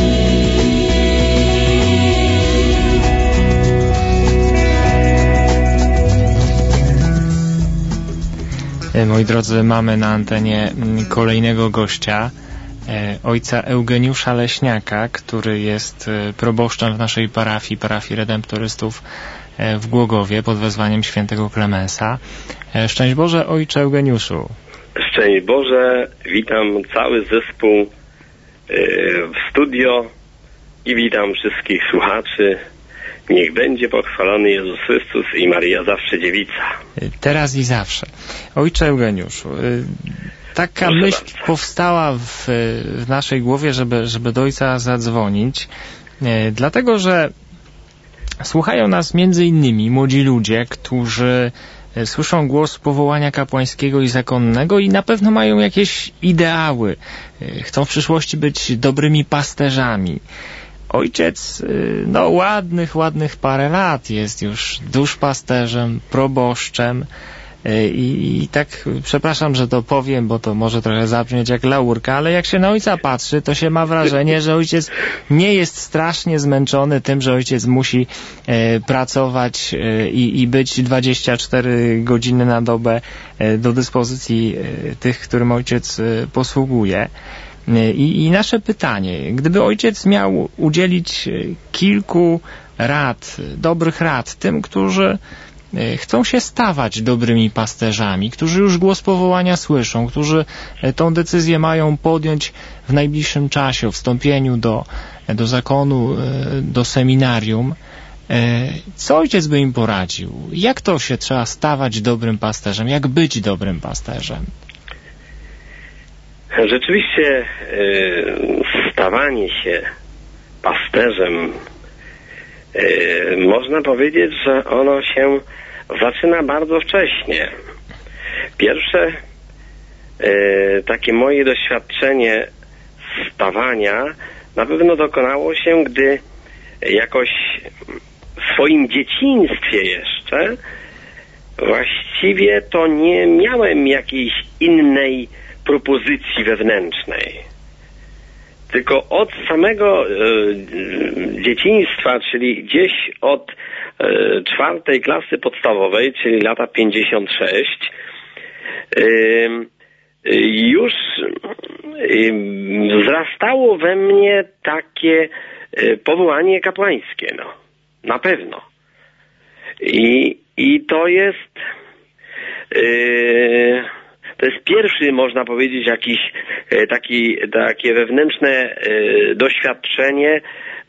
Moi drodzy, mamy na antenie kolejnego gościa, ojca Eugeniusza Leśniaka, który jest proboszczem w naszej parafii Redemptorystów w Głogowie pod wezwaniem świętego Klemensa. Szczęść Boże, ojcze Eugeniuszu. Szczęść Boże, witam cały zespół w studio i witam wszystkich słuchaczy. Niech będzie pochwalony Jezus Chrystus i Maryja zawsze dziewica. Teraz i zawsze. Ojcze Eugeniuszu, taka myśl powstała w naszej głowie, żeby do ojca zadzwonić, dlatego że słuchają nas między innymi młodzi ludzie, którzy słyszą głos powołania kapłańskiego i zakonnego i na pewno mają jakieś ideały. Chcą w przyszłości być dobrymi pasterzami. Ojciec, ładnych parę lat jest już duszpasterzem, proboszczem. I tak przepraszam, że to powiem, bo to może trochę zabrzmieć jak laurka, ale jak się na ojca patrzy, to się ma wrażenie, że ojciec nie jest strasznie zmęczony tym, że ojciec musi pracować i być 24 godziny na dobę do dyspozycji tych, którym ojciec posługuje. I nasze pytanie, gdyby ojciec miał udzielić kilku rad, dobrych rad tym, którzy chcą się stawać dobrymi pasterzami, którzy już głos powołania słyszą, którzy tą decyzję mają podjąć w najbliższym czasie o wstąpieniu do zakonu, do seminarium, co ojciec by im poradził? Jak to się trzeba stawać dobrym pasterzem? Jak być dobrym pasterzem? Rzeczywiście stawanie się pasterzem, można powiedzieć, że ono się zaczyna bardzo wcześnie. Pierwsze takie moje doświadczenie stawania na pewno dokonało się, gdy jakoś w swoim dzieciństwie jeszcze właściwie to nie miałem jakiejś innej propozycji wewnętrznej. Tylko od samego dzieciństwa, czyli gdzieś od 4. klasy podstawowej, czyli lata 56, już wzrastało we mnie takie powołanie kapłańskie, no. Na pewno. I to jest pierwszy, można powiedzieć, jakiś takie wewnętrzne doświadczenie,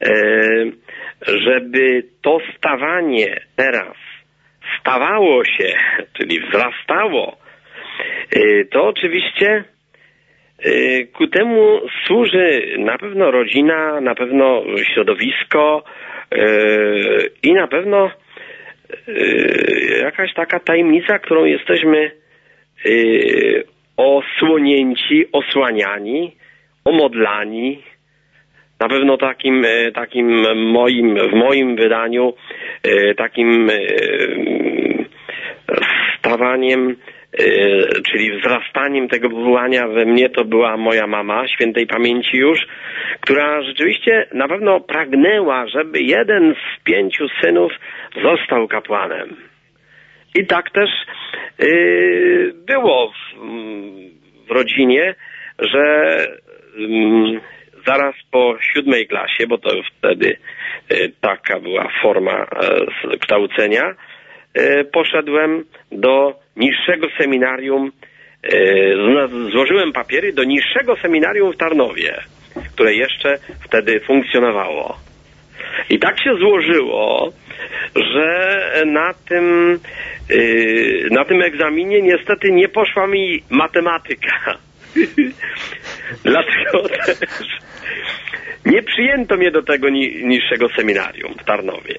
żeby to stawanie teraz stawało się, czyli wzrastało, to oczywiście ku temu służy na pewno rodzina, na pewno środowisko i na pewno jakaś taka tajemnica, którą jesteśmy osłaniani, omodlani. Na pewno w moim wydaniu takim stawaniem, czyli wzrastaniem tego powołania we mnie to była moja mama, świętej pamięci już, która rzeczywiście na pewno pragnęła, żeby jeden z 5 synów został kapłanem. I tak też było w rodzinie, że zaraz po 7. klasie, bo to wtedy taka była forma kształcenia, poszedłem do niższego seminarium, złożyłem papiery do niższego seminarium w Tarnowie, które jeszcze wtedy funkcjonowało. I tak się złożyło, że na tym egzaminie niestety nie poszła mi matematyka. Dlatego też nie przyjęto mnie do tego niższego seminarium w Tarnowie.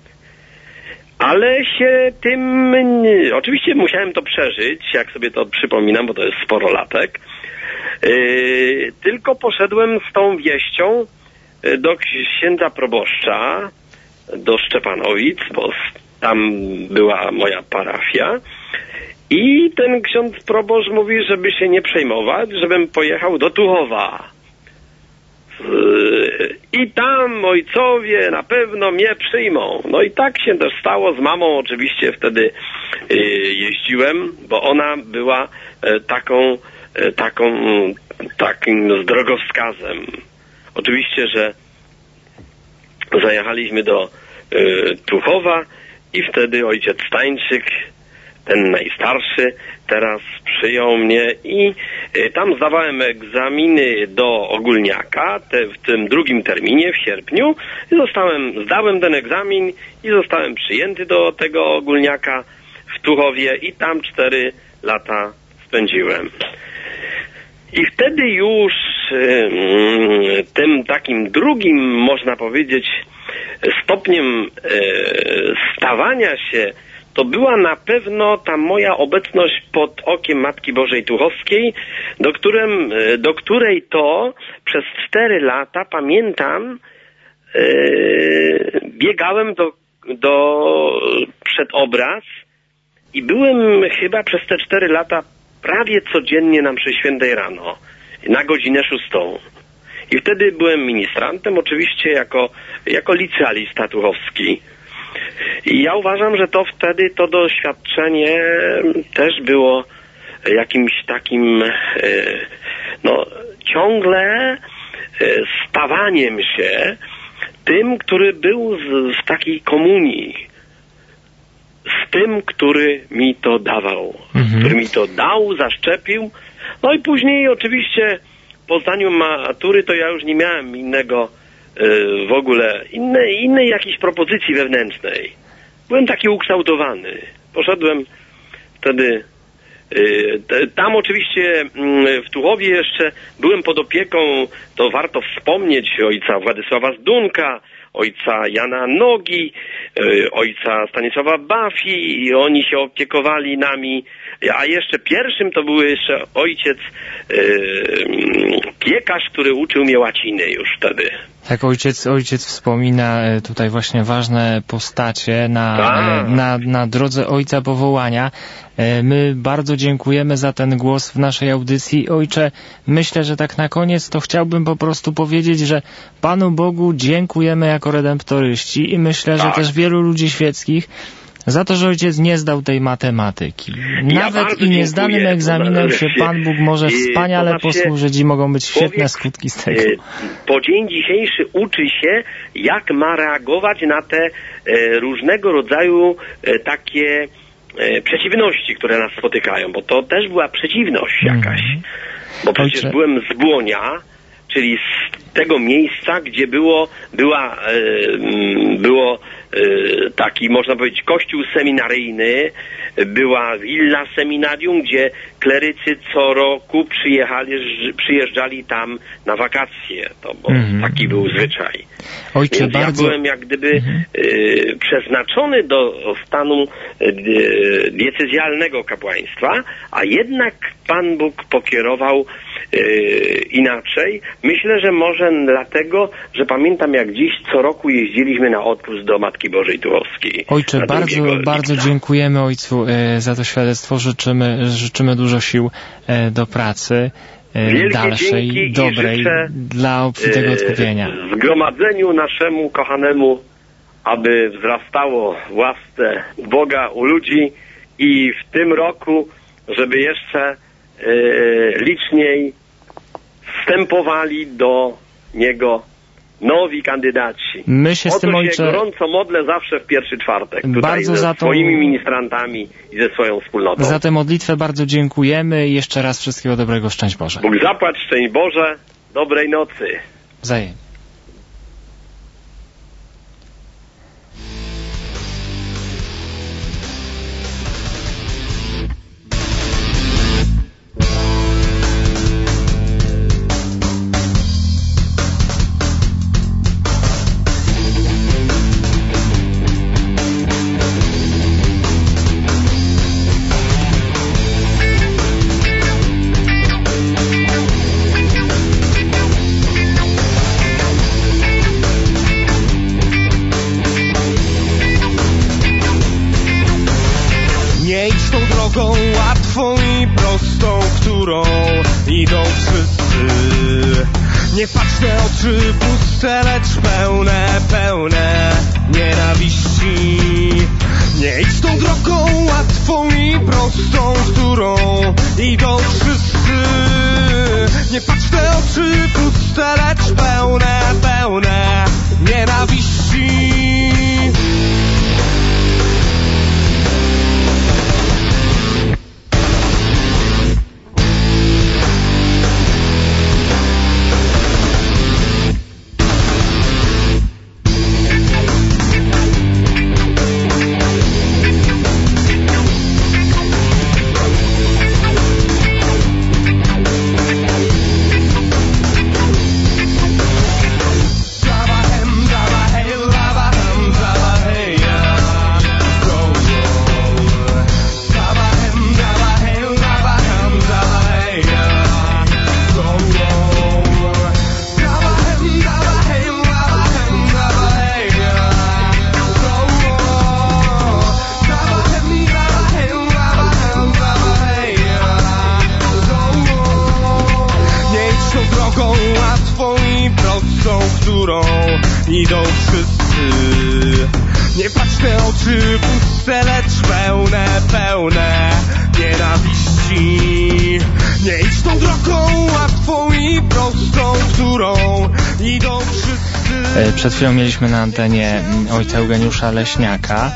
Ale się tym... Oczywiście musiałem to przeżyć, jak sobie to przypominam, bo to jest sporo latek. Tylko poszedłem z tą wieścią do księdza proboszcza, do Szczepanowic, bo tam była moja parafia. I ten ksiądz proboszcz mówi, żeby się nie przejmować, żebym pojechał do Tuchowa. I tam ojcowie na pewno mnie przyjmą. No i tak się też stało. Z mamą oczywiście wtedy jeździłem, bo ona była takim drogowskazem. Oczywiście, że zajechaliśmy do Tuchowa i wtedy ojciec Stańczyk, ten najstarszy, teraz przyjął mnie i tam zdawałem egzaminy do ogólniaka w tym 2. terminie w sierpniu i zdałem ten egzamin i zostałem przyjęty do tego ogólniaka w Tuchowie i tam 4 lata spędziłem. I wtedy już tym takim drugim, można powiedzieć, stopniem stawania się to była na pewno ta moja obecność pod okiem Matki Bożej Tuchowskiej, do której to przez 4 lata, pamiętam, biegałem przed obraz I byłem chyba przez te 4 lata prawie codziennie na mszy świętej rano, na godzinę 6. I wtedy byłem ministrantem, oczywiście jako licealista tuchowski. I ja uważam, że to wtedy to doświadczenie też było jakimś takim ciągle stawaniem się tym, który był w takiej komunii, z tym, który mi to dawał, który mi to dał, zaszczepił. No i później oczywiście po zdaniu matury to ja już nie miałem innego w ogóle, innej jakiejś propozycji wewnętrznej. Byłem taki ukształtowany. Poszedłem wtedy tam oczywiście w Tuchowie jeszcze byłem pod opieką, to warto wspomnieć, ojca Władysława Zdunka, ojca Jana Nogi, ojca Stanisława Bafi, i oni się opiekowali nami, a jeszcze pierwszym to był jeszcze ojciec piekarz, który uczył mnie łaciny już wtedy. Tak, ojciec wspomina tutaj właśnie ważne postacie na drodze ojca powołania. My bardzo dziękujemy za ten głos w naszej audycji. Ojcze, myślę, że tak na koniec to chciałbym po prostu powiedzieć, że Panu Bogu dziękujemy jako redemptoryści i myślę, że też wielu ludzi świeckich za to, że ojciec nie zdał tej matematyki. Nawet i niezdanym egzaminem się Pan Bóg może wspaniale posłużyć i mogą być świetne skutki z tego. Po dzień dzisiejszy uczy się, jak ma reagować na te różnego rodzaju takie przeciwności, które nas spotykają, bo to też była przeciwność jakaś. Bo przecież byłem z Błonia, czyli z tego miejsca, gdzie było taki, można powiedzieć, kościół seminaryjny, była willa seminarium, gdzie klerycy co roku przyjeżdżali tam na wakacje. Bo taki był zwyczaj. Ojcze, więc ja byłem jak gdyby przeznaczony do stanu diecezjalnego kapłaństwa, a jednak Pan Bóg pokierował inaczej. Myślę, że może dlatego, że pamiętam jak dziś co roku jeździliśmy na odpust do Matki Bożej Tuchowskiej. Ojcze, bardzo dziękujemy ojcu za to świadectwo. Życzymy dużo sił do pracy dalszej, dobrej dla obfitego odkupienia. Zgromadzeniu naszemu kochanemu, aby wzrastało łasce Boga u ludzi i w tym roku, żeby jeszcze liczniej wstępowali do niego nowi kandydaci. My się z tym, ojcze, gorąco modlę zawsze w pierwszy czwartek. Tutaj ze swoimi ministrantami i ze swoją wspólnotą. Za tę modlitwę bardzo dziękujemy i jeszcze raz wszystkiego dobrego. Szczęść Boże. Bóg zapłać, szczęść Boże. Dobrej nocy. Wzajemnie. Idą wszyscy. Nie patrz te oczy puste, lecz pełne nienawiści. Nie idź tą drogą łatwą i prostą, którą idą wszyscy. Nie patrz te oczy puste, lecz pełne nienawiści. którą idą wszyscy. Nie patrz te oczy puste, lecz pełne nienawiści. Nie idź tą drogą łatwą i prostą, którą idą wszyscy. Przed chwilą mieliśmy na antenie ojca Eugeniusza Leśniaka.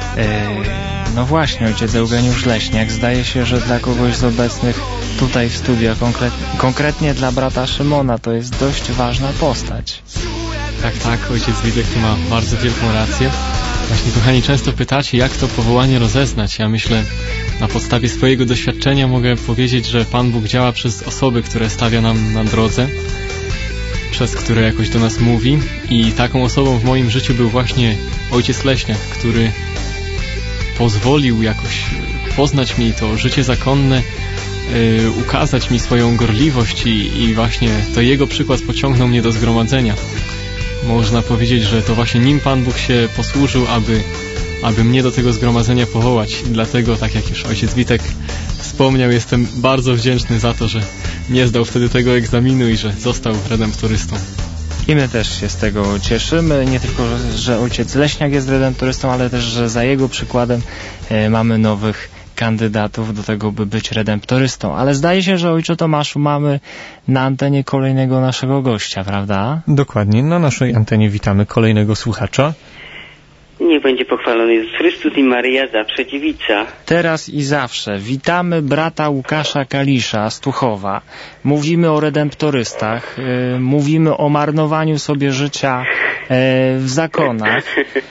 No właśnie, ojciec Eugeniusz Leśniak, zdaje się, że dla kogoś z obecnych tutaj w studio, konkretnie dla brata Szymona, to jest dość ważna postać. Tak, ojciec Witek tu ma bardzo wielką rację. Właśnie, kochani, często pytacie, jak to powołanie rozeznać. Ja myślę, na podstawie swojego doświadczenia mogę powiedzieć, że Pan Bóg działa przez osoby, które stawia nam na drodze, przez które jakoś do nas mówi. I taką osobą w moim życiu był właśnie ojciec Leśniak, który pozwolił jakoś poznać mi to życie zakonne, ukazać mi swoją gorliwość i właśnie to jego przykład pociągnął mnie do zgromadzenia. Można powiedzieć, że to właśnie nim Pan Bóg się posłużył, aby mnie do tego zgromadzenia powołać. I dlatego, tak jak już ojciec Witek wspomniał, jestem bardzo wdzięczny za to, że nie zdał wtedy tego egzaminu i że został redemptorystą. I my też się z tego cieszymy, nie tylko, że ojciec Leśniak jest redemptorystą, ale też, że za jego przykładem mamy nowych kandydatów do tego, by być redemptorystą. Ale zdaje się, że ojcze Tomaszu, mamy na antenie kolejnego naszego gościa, prawda? Dokładnie, na naszej antenie witamy kolejnego słuchacza. Niech będzie pochwalony Jezus Chrystus i Maryja zawsze dziewica. Teraz i zawsze witamy brata Łukasza Kalisza z Tuchowa. Mówimy o redemptorystach, mówimy o marnowaniu sobie życia w zakonach.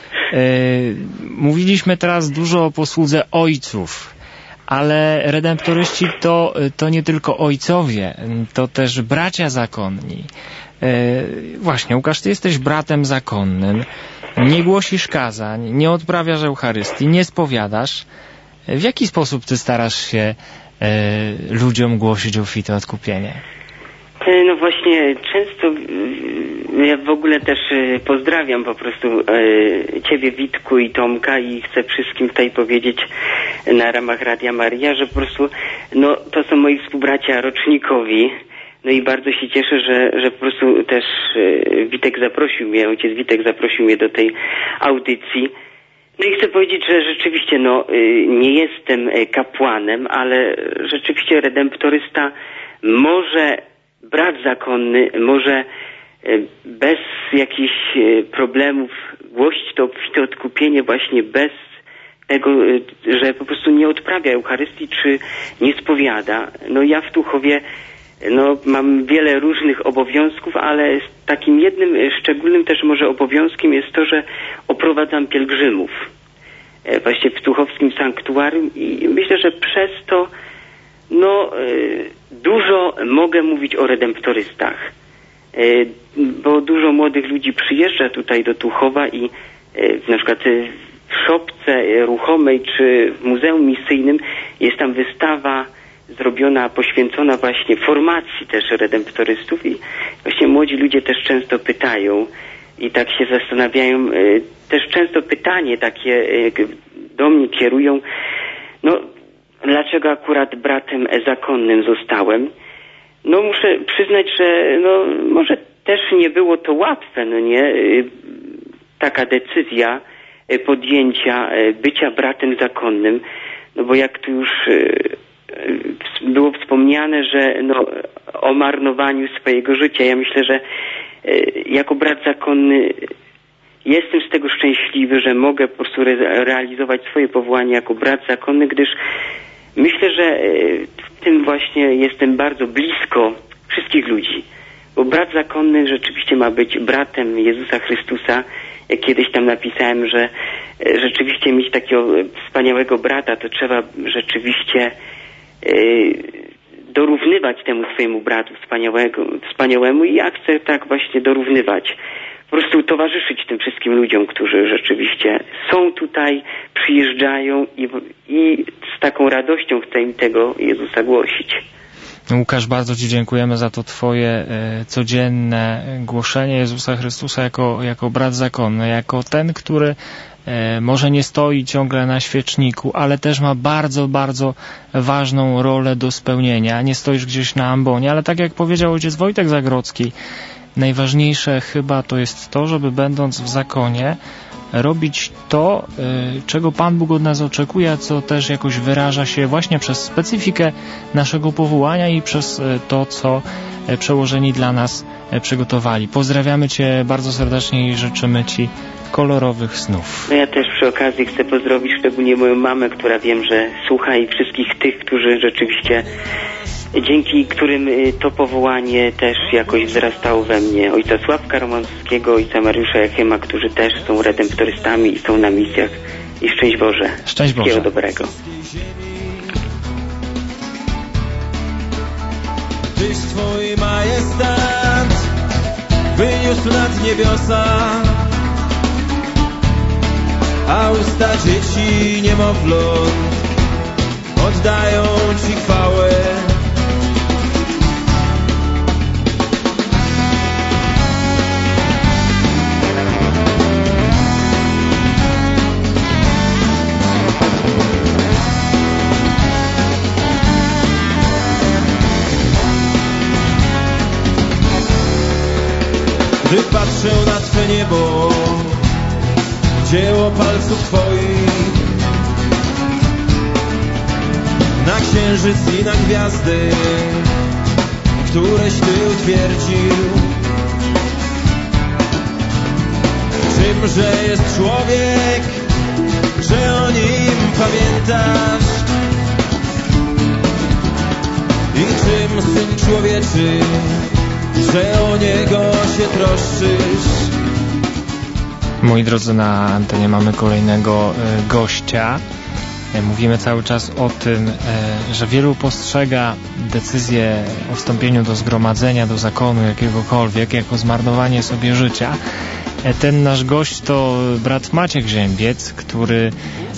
Mówiliśmy teraz dużo o posłudze ojców, ale redemptoryści to nie tylko ojcowie, to też bracia zakonni. Właśnie, Łukasz, ty jesteś bratem zakonnym, nie głosisz kazań, nie odprawiasz Eucharystii, nie spowiadasz. W jaki sposób ty starasz się ludziom głosić obfite odkupienie? No właśnie, często ja w ogóle też pozdrawiam po prostu Ciebie, Witku, i Tomka, i chcę wszystkim tutaj powiedzieć na ramach Radia Maryja, że po prostu no to są moi współbracia rocznikowi. No i bardzo się cieszę, że po prostu też Witek zaprosił mnie, ojciec Witek zaprosił mnie do tej audycji. No i chcę powiedzieć, że rzeczywiście nie jestem kapłanem, ale rzeczywiście redemptorysta może, brat zakonny może bez jakichś problemów głosić to obfite odkupienie właśnie bez tego, że po prostu nie odprawia Eucharystii czy nie spowiada. No ja w Tuchowie mam wiele różnych obowiązków, ale takim jednym szczególnym też może obowiązkiem jest to, że oprowadzam pielgrzymów właśnie w tuchowskim sanktuarium i myślę, że przez to dużo mogę mówić o redemptorystach, bo dużo młodych ludzi przyjeżdża tutaj do Tuchowa i na przykład w szopce ruchomej czy w Muzeum Misyjnym jest tam wystawa zrobiona, poświęcona właśnie formacji też redemptorystów i właśnie młodzi ludzie też często pytają i tak się zastanawiają, też często pytanie takie do mnie kierują, dlaczego akurat bratem zakonnym zostałem? Muszę przyznać, że może też nie było to łatwe, taka decyzja podjęcia bycia bratem zakonnym, bo jak tu już było wspomniane, że o marnowaniu swojego życia. Ja myślę, że jako brat zakonny jestem z tego szczęśliwy, że mogę po prostu realizować swoje powołanie jako brat zakonny, gdyż myślę, że w tym właśnie jestem bardzo blisko wszystkich ludzi. Bo brat zakonny rzeczywiście ma być bratem Jezusa Chrystusa. Jak kiedyś tam napisałem, że rzeczywiście mieć takiego wspaniałego brata, to trzeba rzeczywiście dorównywać temu swojemu bratu wspaniałemu i ja chcę tak właśnie dorównywać. Po prostu towarzyszyć tym wszystkim ludziom, którzy rzeczywiście są tutaj, przyjeżdżają i z taką radością chcę im tego Jezusa głosić. Łukasz, bardzo Ci dziękujemy za to Twoje codzienne głoszenie Jezusa Chrystusa jako brat zakonny, jako ten, który może nie stoi ciągle na świeczniku, ale też ma bardzo, bardzo ważną rolę do spełnienia. Nie stoisz gdzieś na ambonie, ale tak jak powiedział ojciec Wojtek Zagrodzki, najważniejsze chyba to jest to, żeby będąc w zakonie robić to, czego Pan Bóg od nas oczekuje, co też jakoś wyraża się właśnie przez specyfikę naszego powołania i przez to, co przełożeni dla nas przygotowali. Pozdrawiamy Cię bardzo serdecznie i życzymy Ci kolorowych snów. No ja też przy okazji chcę pozdrowić szczególnie moją mamę, która wiem, że słucha, i wszystkich tych, którzy rzeczywiście dzięki którym to powołanie też jakoś wzrastało we mnie. Ojca Sławka Romanowskiego, ojca Mariusza Jachyma, którzy też są redemptorystami i są na misjach. I szczęść Boże. Szczęść Boże. Wszystkiego dobrego. Tyś Twój majestat wyniósł nad niebiosa, a usta dzieci niemowląt oddają Ci chwałę. Gdy patrzę na Twe niebo, dzieło palców Twoich, na księżyc i na gwiazdy, któreś Ty utwierdził. Czymże jest człowiek, że o nim pamiętasz? I czym Syn Człowieczy, że o niego się troszczysz? Moi drodzy, na antenie mamy kolejnego gościa. Mówimy cały czas o tym, że wielu postrzega decyzję o wstąpieniu do zgromadzenia, do zakonu jakiegokolwiek jako zmarnowanie sobie życia. Ten nasz gość to brat Maciek Ziębiec, który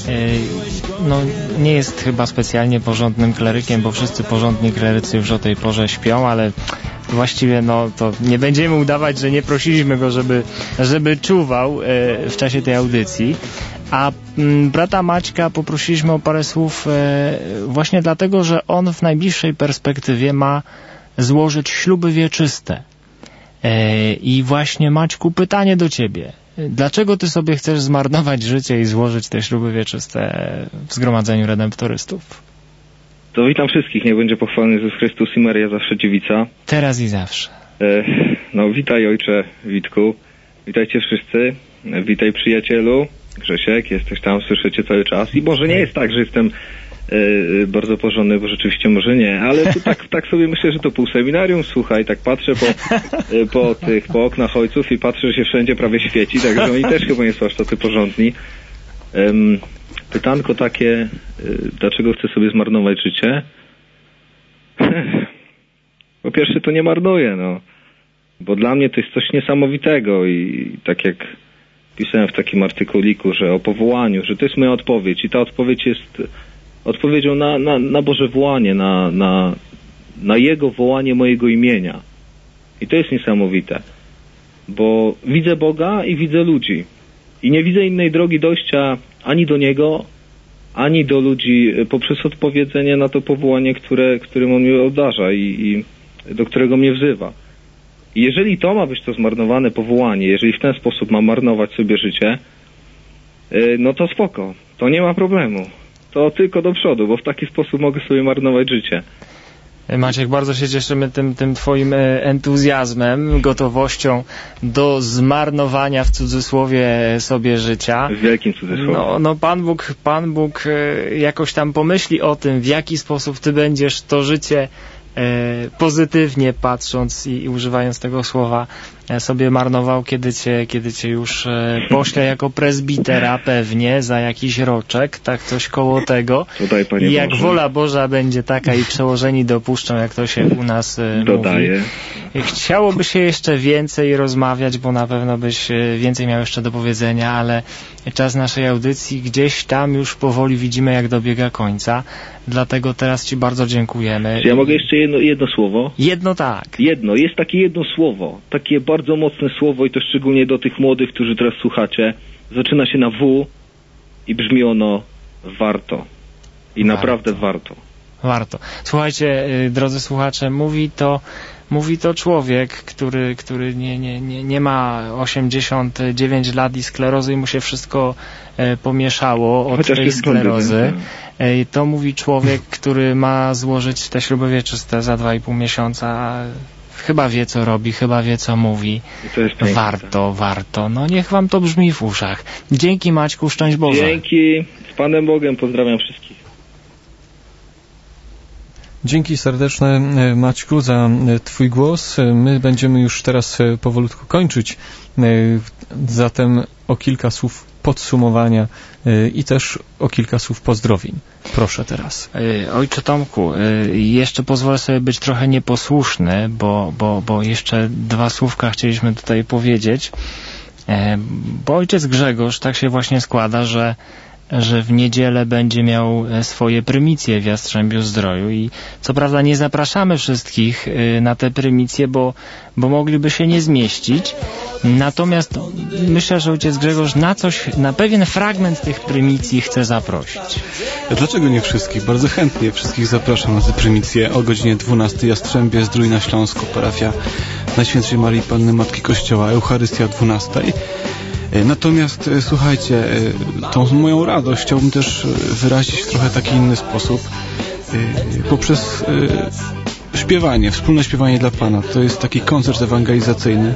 nie jest chyba specjalnie porządnym klerykiem, bo wszyscy porządni klerycy już o tej porze śpią, ale właściwie to nie będziemy udawać, że nie prosiliśmy go, żeby czuwał w czasie tej audycji. A brata Maćka poprosiliśmy o parę słów właśnie dlatego, że on w najbliższej perspektywie ma złożyć śluby wieczyste. I właśnie, Maćku, pytanie do Ciebie. Dlaczego Ty sobie chcesz zmarnować życie i złożyć te śluby wieczyste w Zgromadzeniu Redemptorystów? To witam wszystkich, niech będzie pochwalony Jezus Chrystus i Maria zawsze dziewica. Teraz i zawsze. Witaj ojcze Witku, witajcie wszyscy, witaj przyjacielu, Grzesiek, jesteś tam, słyszę Cię cały czas i może nie jest tak, że jestem bardzo porządny, bo rzeczywiście może nie, ale tu tak sobie myślę, że to pół seminarium, słuchaj, tak patrzę po oknach ojców i patrzę, że się wszędzie prawie świeci, także oni też chyba nie są aż tacy porządni. Pytanko takie, dlaczego chcę sobie zmarnować życie? Po pierwsze, to nie marnuję, bo dla mnie to jest coś niesamowitego i tak jak pisałem w takim artykuliku, że o powołaniu, że to jest moja odpowiedź i ta odpowiedź jest odpowiedzią na Boże wołanie, na Jego wołanie mojego imienia. I to jest niesamowite, bo widzę Boga i widzę ludzi i nie widzę innej drogi dojścia ani do Niego, ani do ludzi poprzez odpowiedzenie na to powołanie, którym On mnie obdarza i do którego mnie wzywa. I jeżeli to ma być to zmarnowane powołanie, jeżeli w ten sposób mam marnować sobie życie, no to spoko, to nie ma problemu. To tylko do przodu, bo w taki sposób mogę sobie marnować życie. Maciek, bardzo się cieszymy tym Twoim entuzjazmem, gotowością do zmarnowania w cudzysłowie sobie życia. W wielkim cudzysłowie. No Pan Bóg jakoś tam pomyśli o tym, w jaki sposób Ty będziesz to życie pozytywnie patrząc i używając tego słowa sobie marnował, kiedy cię już pośle jako prezbitera pewnie za jakiś roczek, tak coś koło tego. Dodaj, Panie I jak Boże. wola Boża będzie taka i przełożeni dopuszczą, jak to się u nas Dodaję. mówi. Chciałoby się jeszcze więcej rozmawiać, bo na pewno byś więcej miał jeszcze do powiedzenia, ale czas naszej audycji gdzieś tam już powoli widzimy, jak dobiega końca. Dlatego teraz Ci bardzo dziękujemy. Czy ja mogę jeszcze jedno słowo? Jedno tak. Jest takie jedno słowo, takie bardzo mocne słowo i to szczególnie do tych młodych, którzy teraz słuchacie. Zaczyna się na W i brzmi ono warto. I naprawdę warto. Warto. Słuchajcie, drodzy słuchacze, mówi to mówi to człowiek, który nie ma 89 lat i sklerozy i mu się wszystko pomieszało od Chociaż tej jest sklerozy. To mówi człowiek, który ma złożyć te śluby wieczyste za 2,5 miesiąca. Chyba wie, co robi, chyba wie, co mówi. To jest piękne. Warto. No niech wam to brzmi w uszach. Dzięki, Maćku, szczęść Boże. Dzięki, z Panem Bogiem, pozdrawiam wszystkich. Dzięki serdeczne, Maćku, za twój głos. My będziemy już teraz powolutku kończyć. Zatem o kilka słów podsumowania i też o kilka słów pozdrowień. Proszę teraz. Ojcze Tomku, jeszcze pozwolę sobie być trochę nieposłuszny, bo jeszcze 2 słówka chcieliśmy tutaj powiedzieć. Bo ojciec Grzegorz tak się właśnie składa, że w niedzielę będzie miał swoje prymicje w Jastrzębiu Zdroju i co prawda nie zapraszamy wszystkich na te prymicje, bo mogliby się nie zmieścić. Natomiast myślę, że ojciec Grzegorz na pewien fragment tych prymicji chce zaprosić. Dlaczego nie wszystkich? Bardzo chętnie wszystkich zapraszam na te prymicje o godzinie 12 Jastrzębie Zdrój na Śląsku, parafia Najświętszej Marii Panny Matki Kościoła, Eucharystia 12. Natomiast słuchajcie, tą moją radość chciałbym też wyrazić w trochę taki inny sposób poprzez śpiewanie, wspólne śpiewanie dla Pana. To jest taki koncert ewangelizacyjny.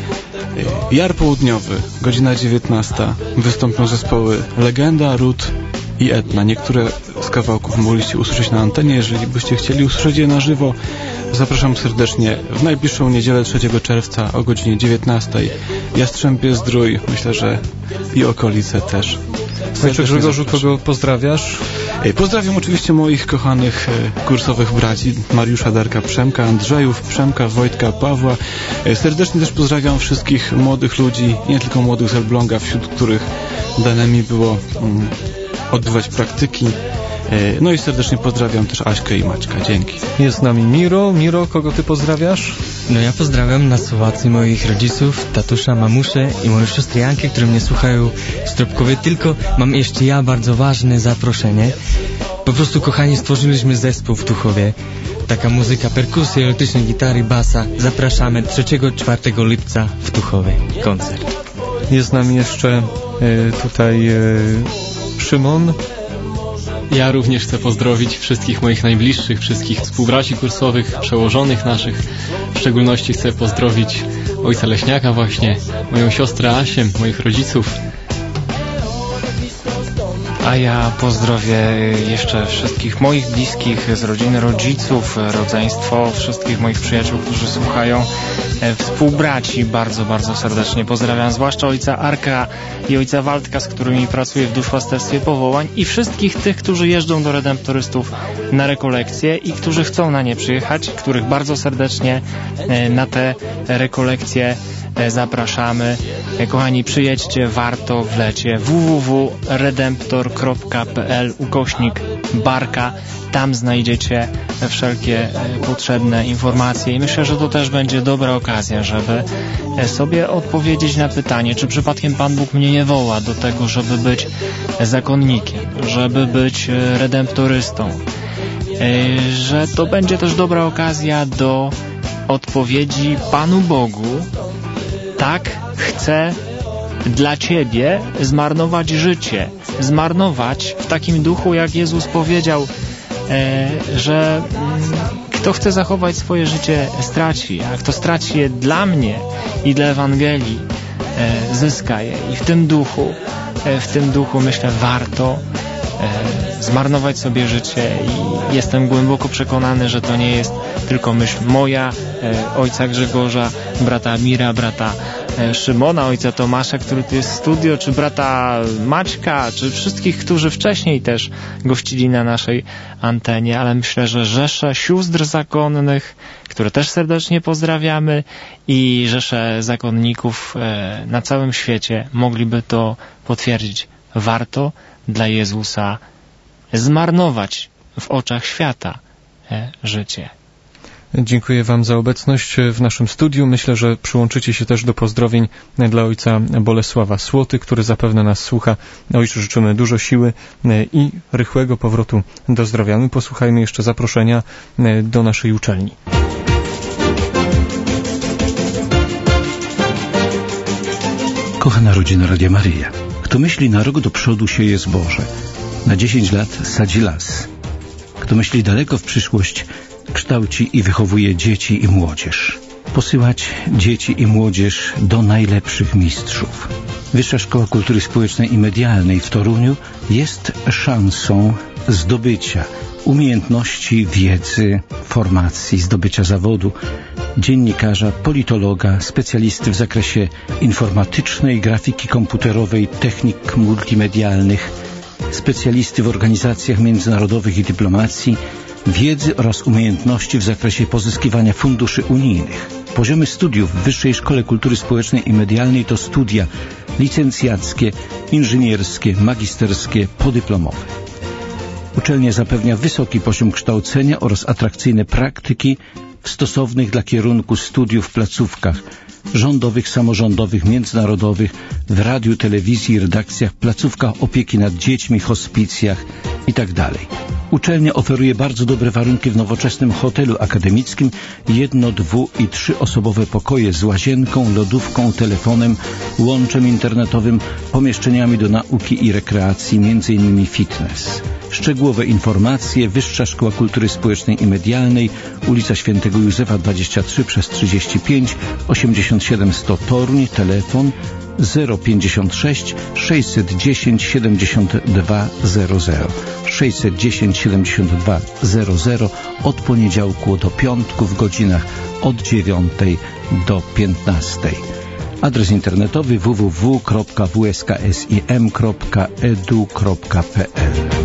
Jar Południowy, godzina 19. Wystąpią zespoły Legenda, Ród i Etna. Niektóre z kawałków mogliście usłyszeć na antenie. Jeżeli byście chcieli usłyszeć je na żywo, zapraszam serdecznie w najbliższą niedzielę 3 czerwca o godzinie 19. Jastrzębie Zdrój, myślę, że i okolice też. Ojcze Grzegorzu, kogo pozdrawiasz? Pozdrawiam oczywiście moich kochanych kursowych braci Mariusza, Darka, Przemka, Andrzejów, Przemka, Wojtka, Pawła. Serdecznie też pozdrawiam wszystkich młodych ludzi, nie tylko młodych z Elbląga, wśród których dane mi było odbywać praktyki. No i serdecznie pozdrawiam też Aśkę i Maćka. Dzięki. Jest z nami Miro. Miro, kogo ty pozdrawiasz? No ja pozdrawiam na Słowacji moich rodziców, tatusza, mamuszę i moje siostry Janki, które mnie słuchają w Stropkowie. Tylko mam jeszcze bardzo ważne zaproszenie. Po prostu, kochani, stworzyliśmy zespół w Tuchowie. Taka muzyka, perkusje, elektryczne gitary, basa. Zapraszamy 3-4 lipca w Tuchowie. Koncert. Jest z nami jeszcze tutaj Szymon. Ja również chcę pozdrowić wszystkich moich najbliższych, wszystkich współbraci kursowych, przełożonych naszych. W szczególności chcę pozdrowić ojca Leśniaka właśnie, moją siostrę Asię, moich rodziców. A ja pozdrowię jeszcze wszystkich moich bliskich z rodziny, rodziców, rodzeństwo, wszystkich moich przyjaciół, którzy słuchają, współbraci bardzo, bardzo serdecznie pozdrawiam, zwłaszcza ojca Arka i ojca Waldka, z którymi pracuję w duszpasterstwie powołań i wszystkich tych, którzy jeżdżą do redemptorystów na rekolekcje i którzy chcą na nie przyjechać, których bardzo serdecznie na te rekolekcje zapraszamy. Kochani, przyjedźcie, warto w lecie. www.redemptor.pl/Barka. Tam znajdziecie wszelkie potrzebne informacje i myślę, że to też będzie dobra okazja, żeby sobie odpowiedzieć na pytanie, czy przypadkiem Pan Bóg mnie nie woła do tego, żeby być zakonnikiem, żeby być redemptorystą, że to będzie też dobra okazja do odpowiedzi Panu Bogu. Tak, chcę dla Ciebie zmarnować życie. Zmarnować w takim duchu, jak Jezus powiedział, że kto chce zachować swoje życie, straci, a kto straci je dla mnie i dla Ewangelii, zyska je. I w tym duchu myślę, warto zmarnować sobie życie i jestem głęboko przekonany, że to nie jest tylko myśl moja, ojca Grzegorza, brata Amira, brata Szymona, ojca Tomasza, który tu jest w studio, czy brata Maćka, czy wszystkich, którzy wcześniej też gościli na naszej antenie, ale myślę, że rzesze sióstr zakonnych, które też serdecznie pozdrawiamy i rzesze zakonników na całym świecie mogliby to potwierdzić. Warto dla Jezusa zmarnować w oczach świata życie. Dziękuję Wam za obecność w naszym studiu. Myślę, że przyłączycie się też do pozdrowień dla ojca Bolesława Słoty, który zapewne nas słucha. Ojcu życzymy dużo siły i rychłego powrotu do zdrowia. My posłuchajmy jeszcze zaproszenia do naszej uczelni. Kochana rodzina Radia Maryja, kto myśli na rok do przodu, sieje zboże. Na 10 lat sadzi las. Kto myśli daleko w przyszłość, kształci i wychowuje dzieci i młodzież. Posyłać dzieci i młodzież do najlepszych mistrzów. Wyższa Szkoła Kultury Społecznej i Medialnej w Toruniu jest szansą zdobycia umiejętności, wiedzy, formacji, zdobycia zawodu dziennikarza, politologa, specjalisty w zakresie informatycznej, grafiki komputerowej, technik multimedialnych, specjalisty w organizacjach międzynarodowych i dyplomacji, wiedzy oraz umiejętności w zakresie pozyskiwania funduszy unijnych. Poziomy studiów w Wyższej Szkole Kultury Społecznej i Medialnej to studia licencjackie, inżynierskie, magisterskie, podyplomowe. Uczelnia zapewnia wysoki poziom kształcenia oraz atrakcyjne praktyki w stosownych dla kierunku studiów placówkach rządowych, samorządowych, międzynarodowych, w radiu, telewizji, redakcjach, placówkach opieki nad dziećmi, hospicjach itd. Uczelnia oferuje bardzo dobre warunki w nowoczesnym hotelu akademickim, 1-, 2- i 3-osobowe pokoje z łazienką, lodówką, telefonem, łączem internetowym, pomieszczeniami do nauki i rekreacji, m.in. fitness. Szczegółowe informacje: Wyższa Szkoła Kultury Społecznej i Medialnej, ulica Świętego Józefa 23/35, 87 100 Toruń, telefon 056 610 72 00. 610 72 00 od poniedziałku do piątku w godzinach od 9 do 15. Adres internetowy www.wsksim.edu.pl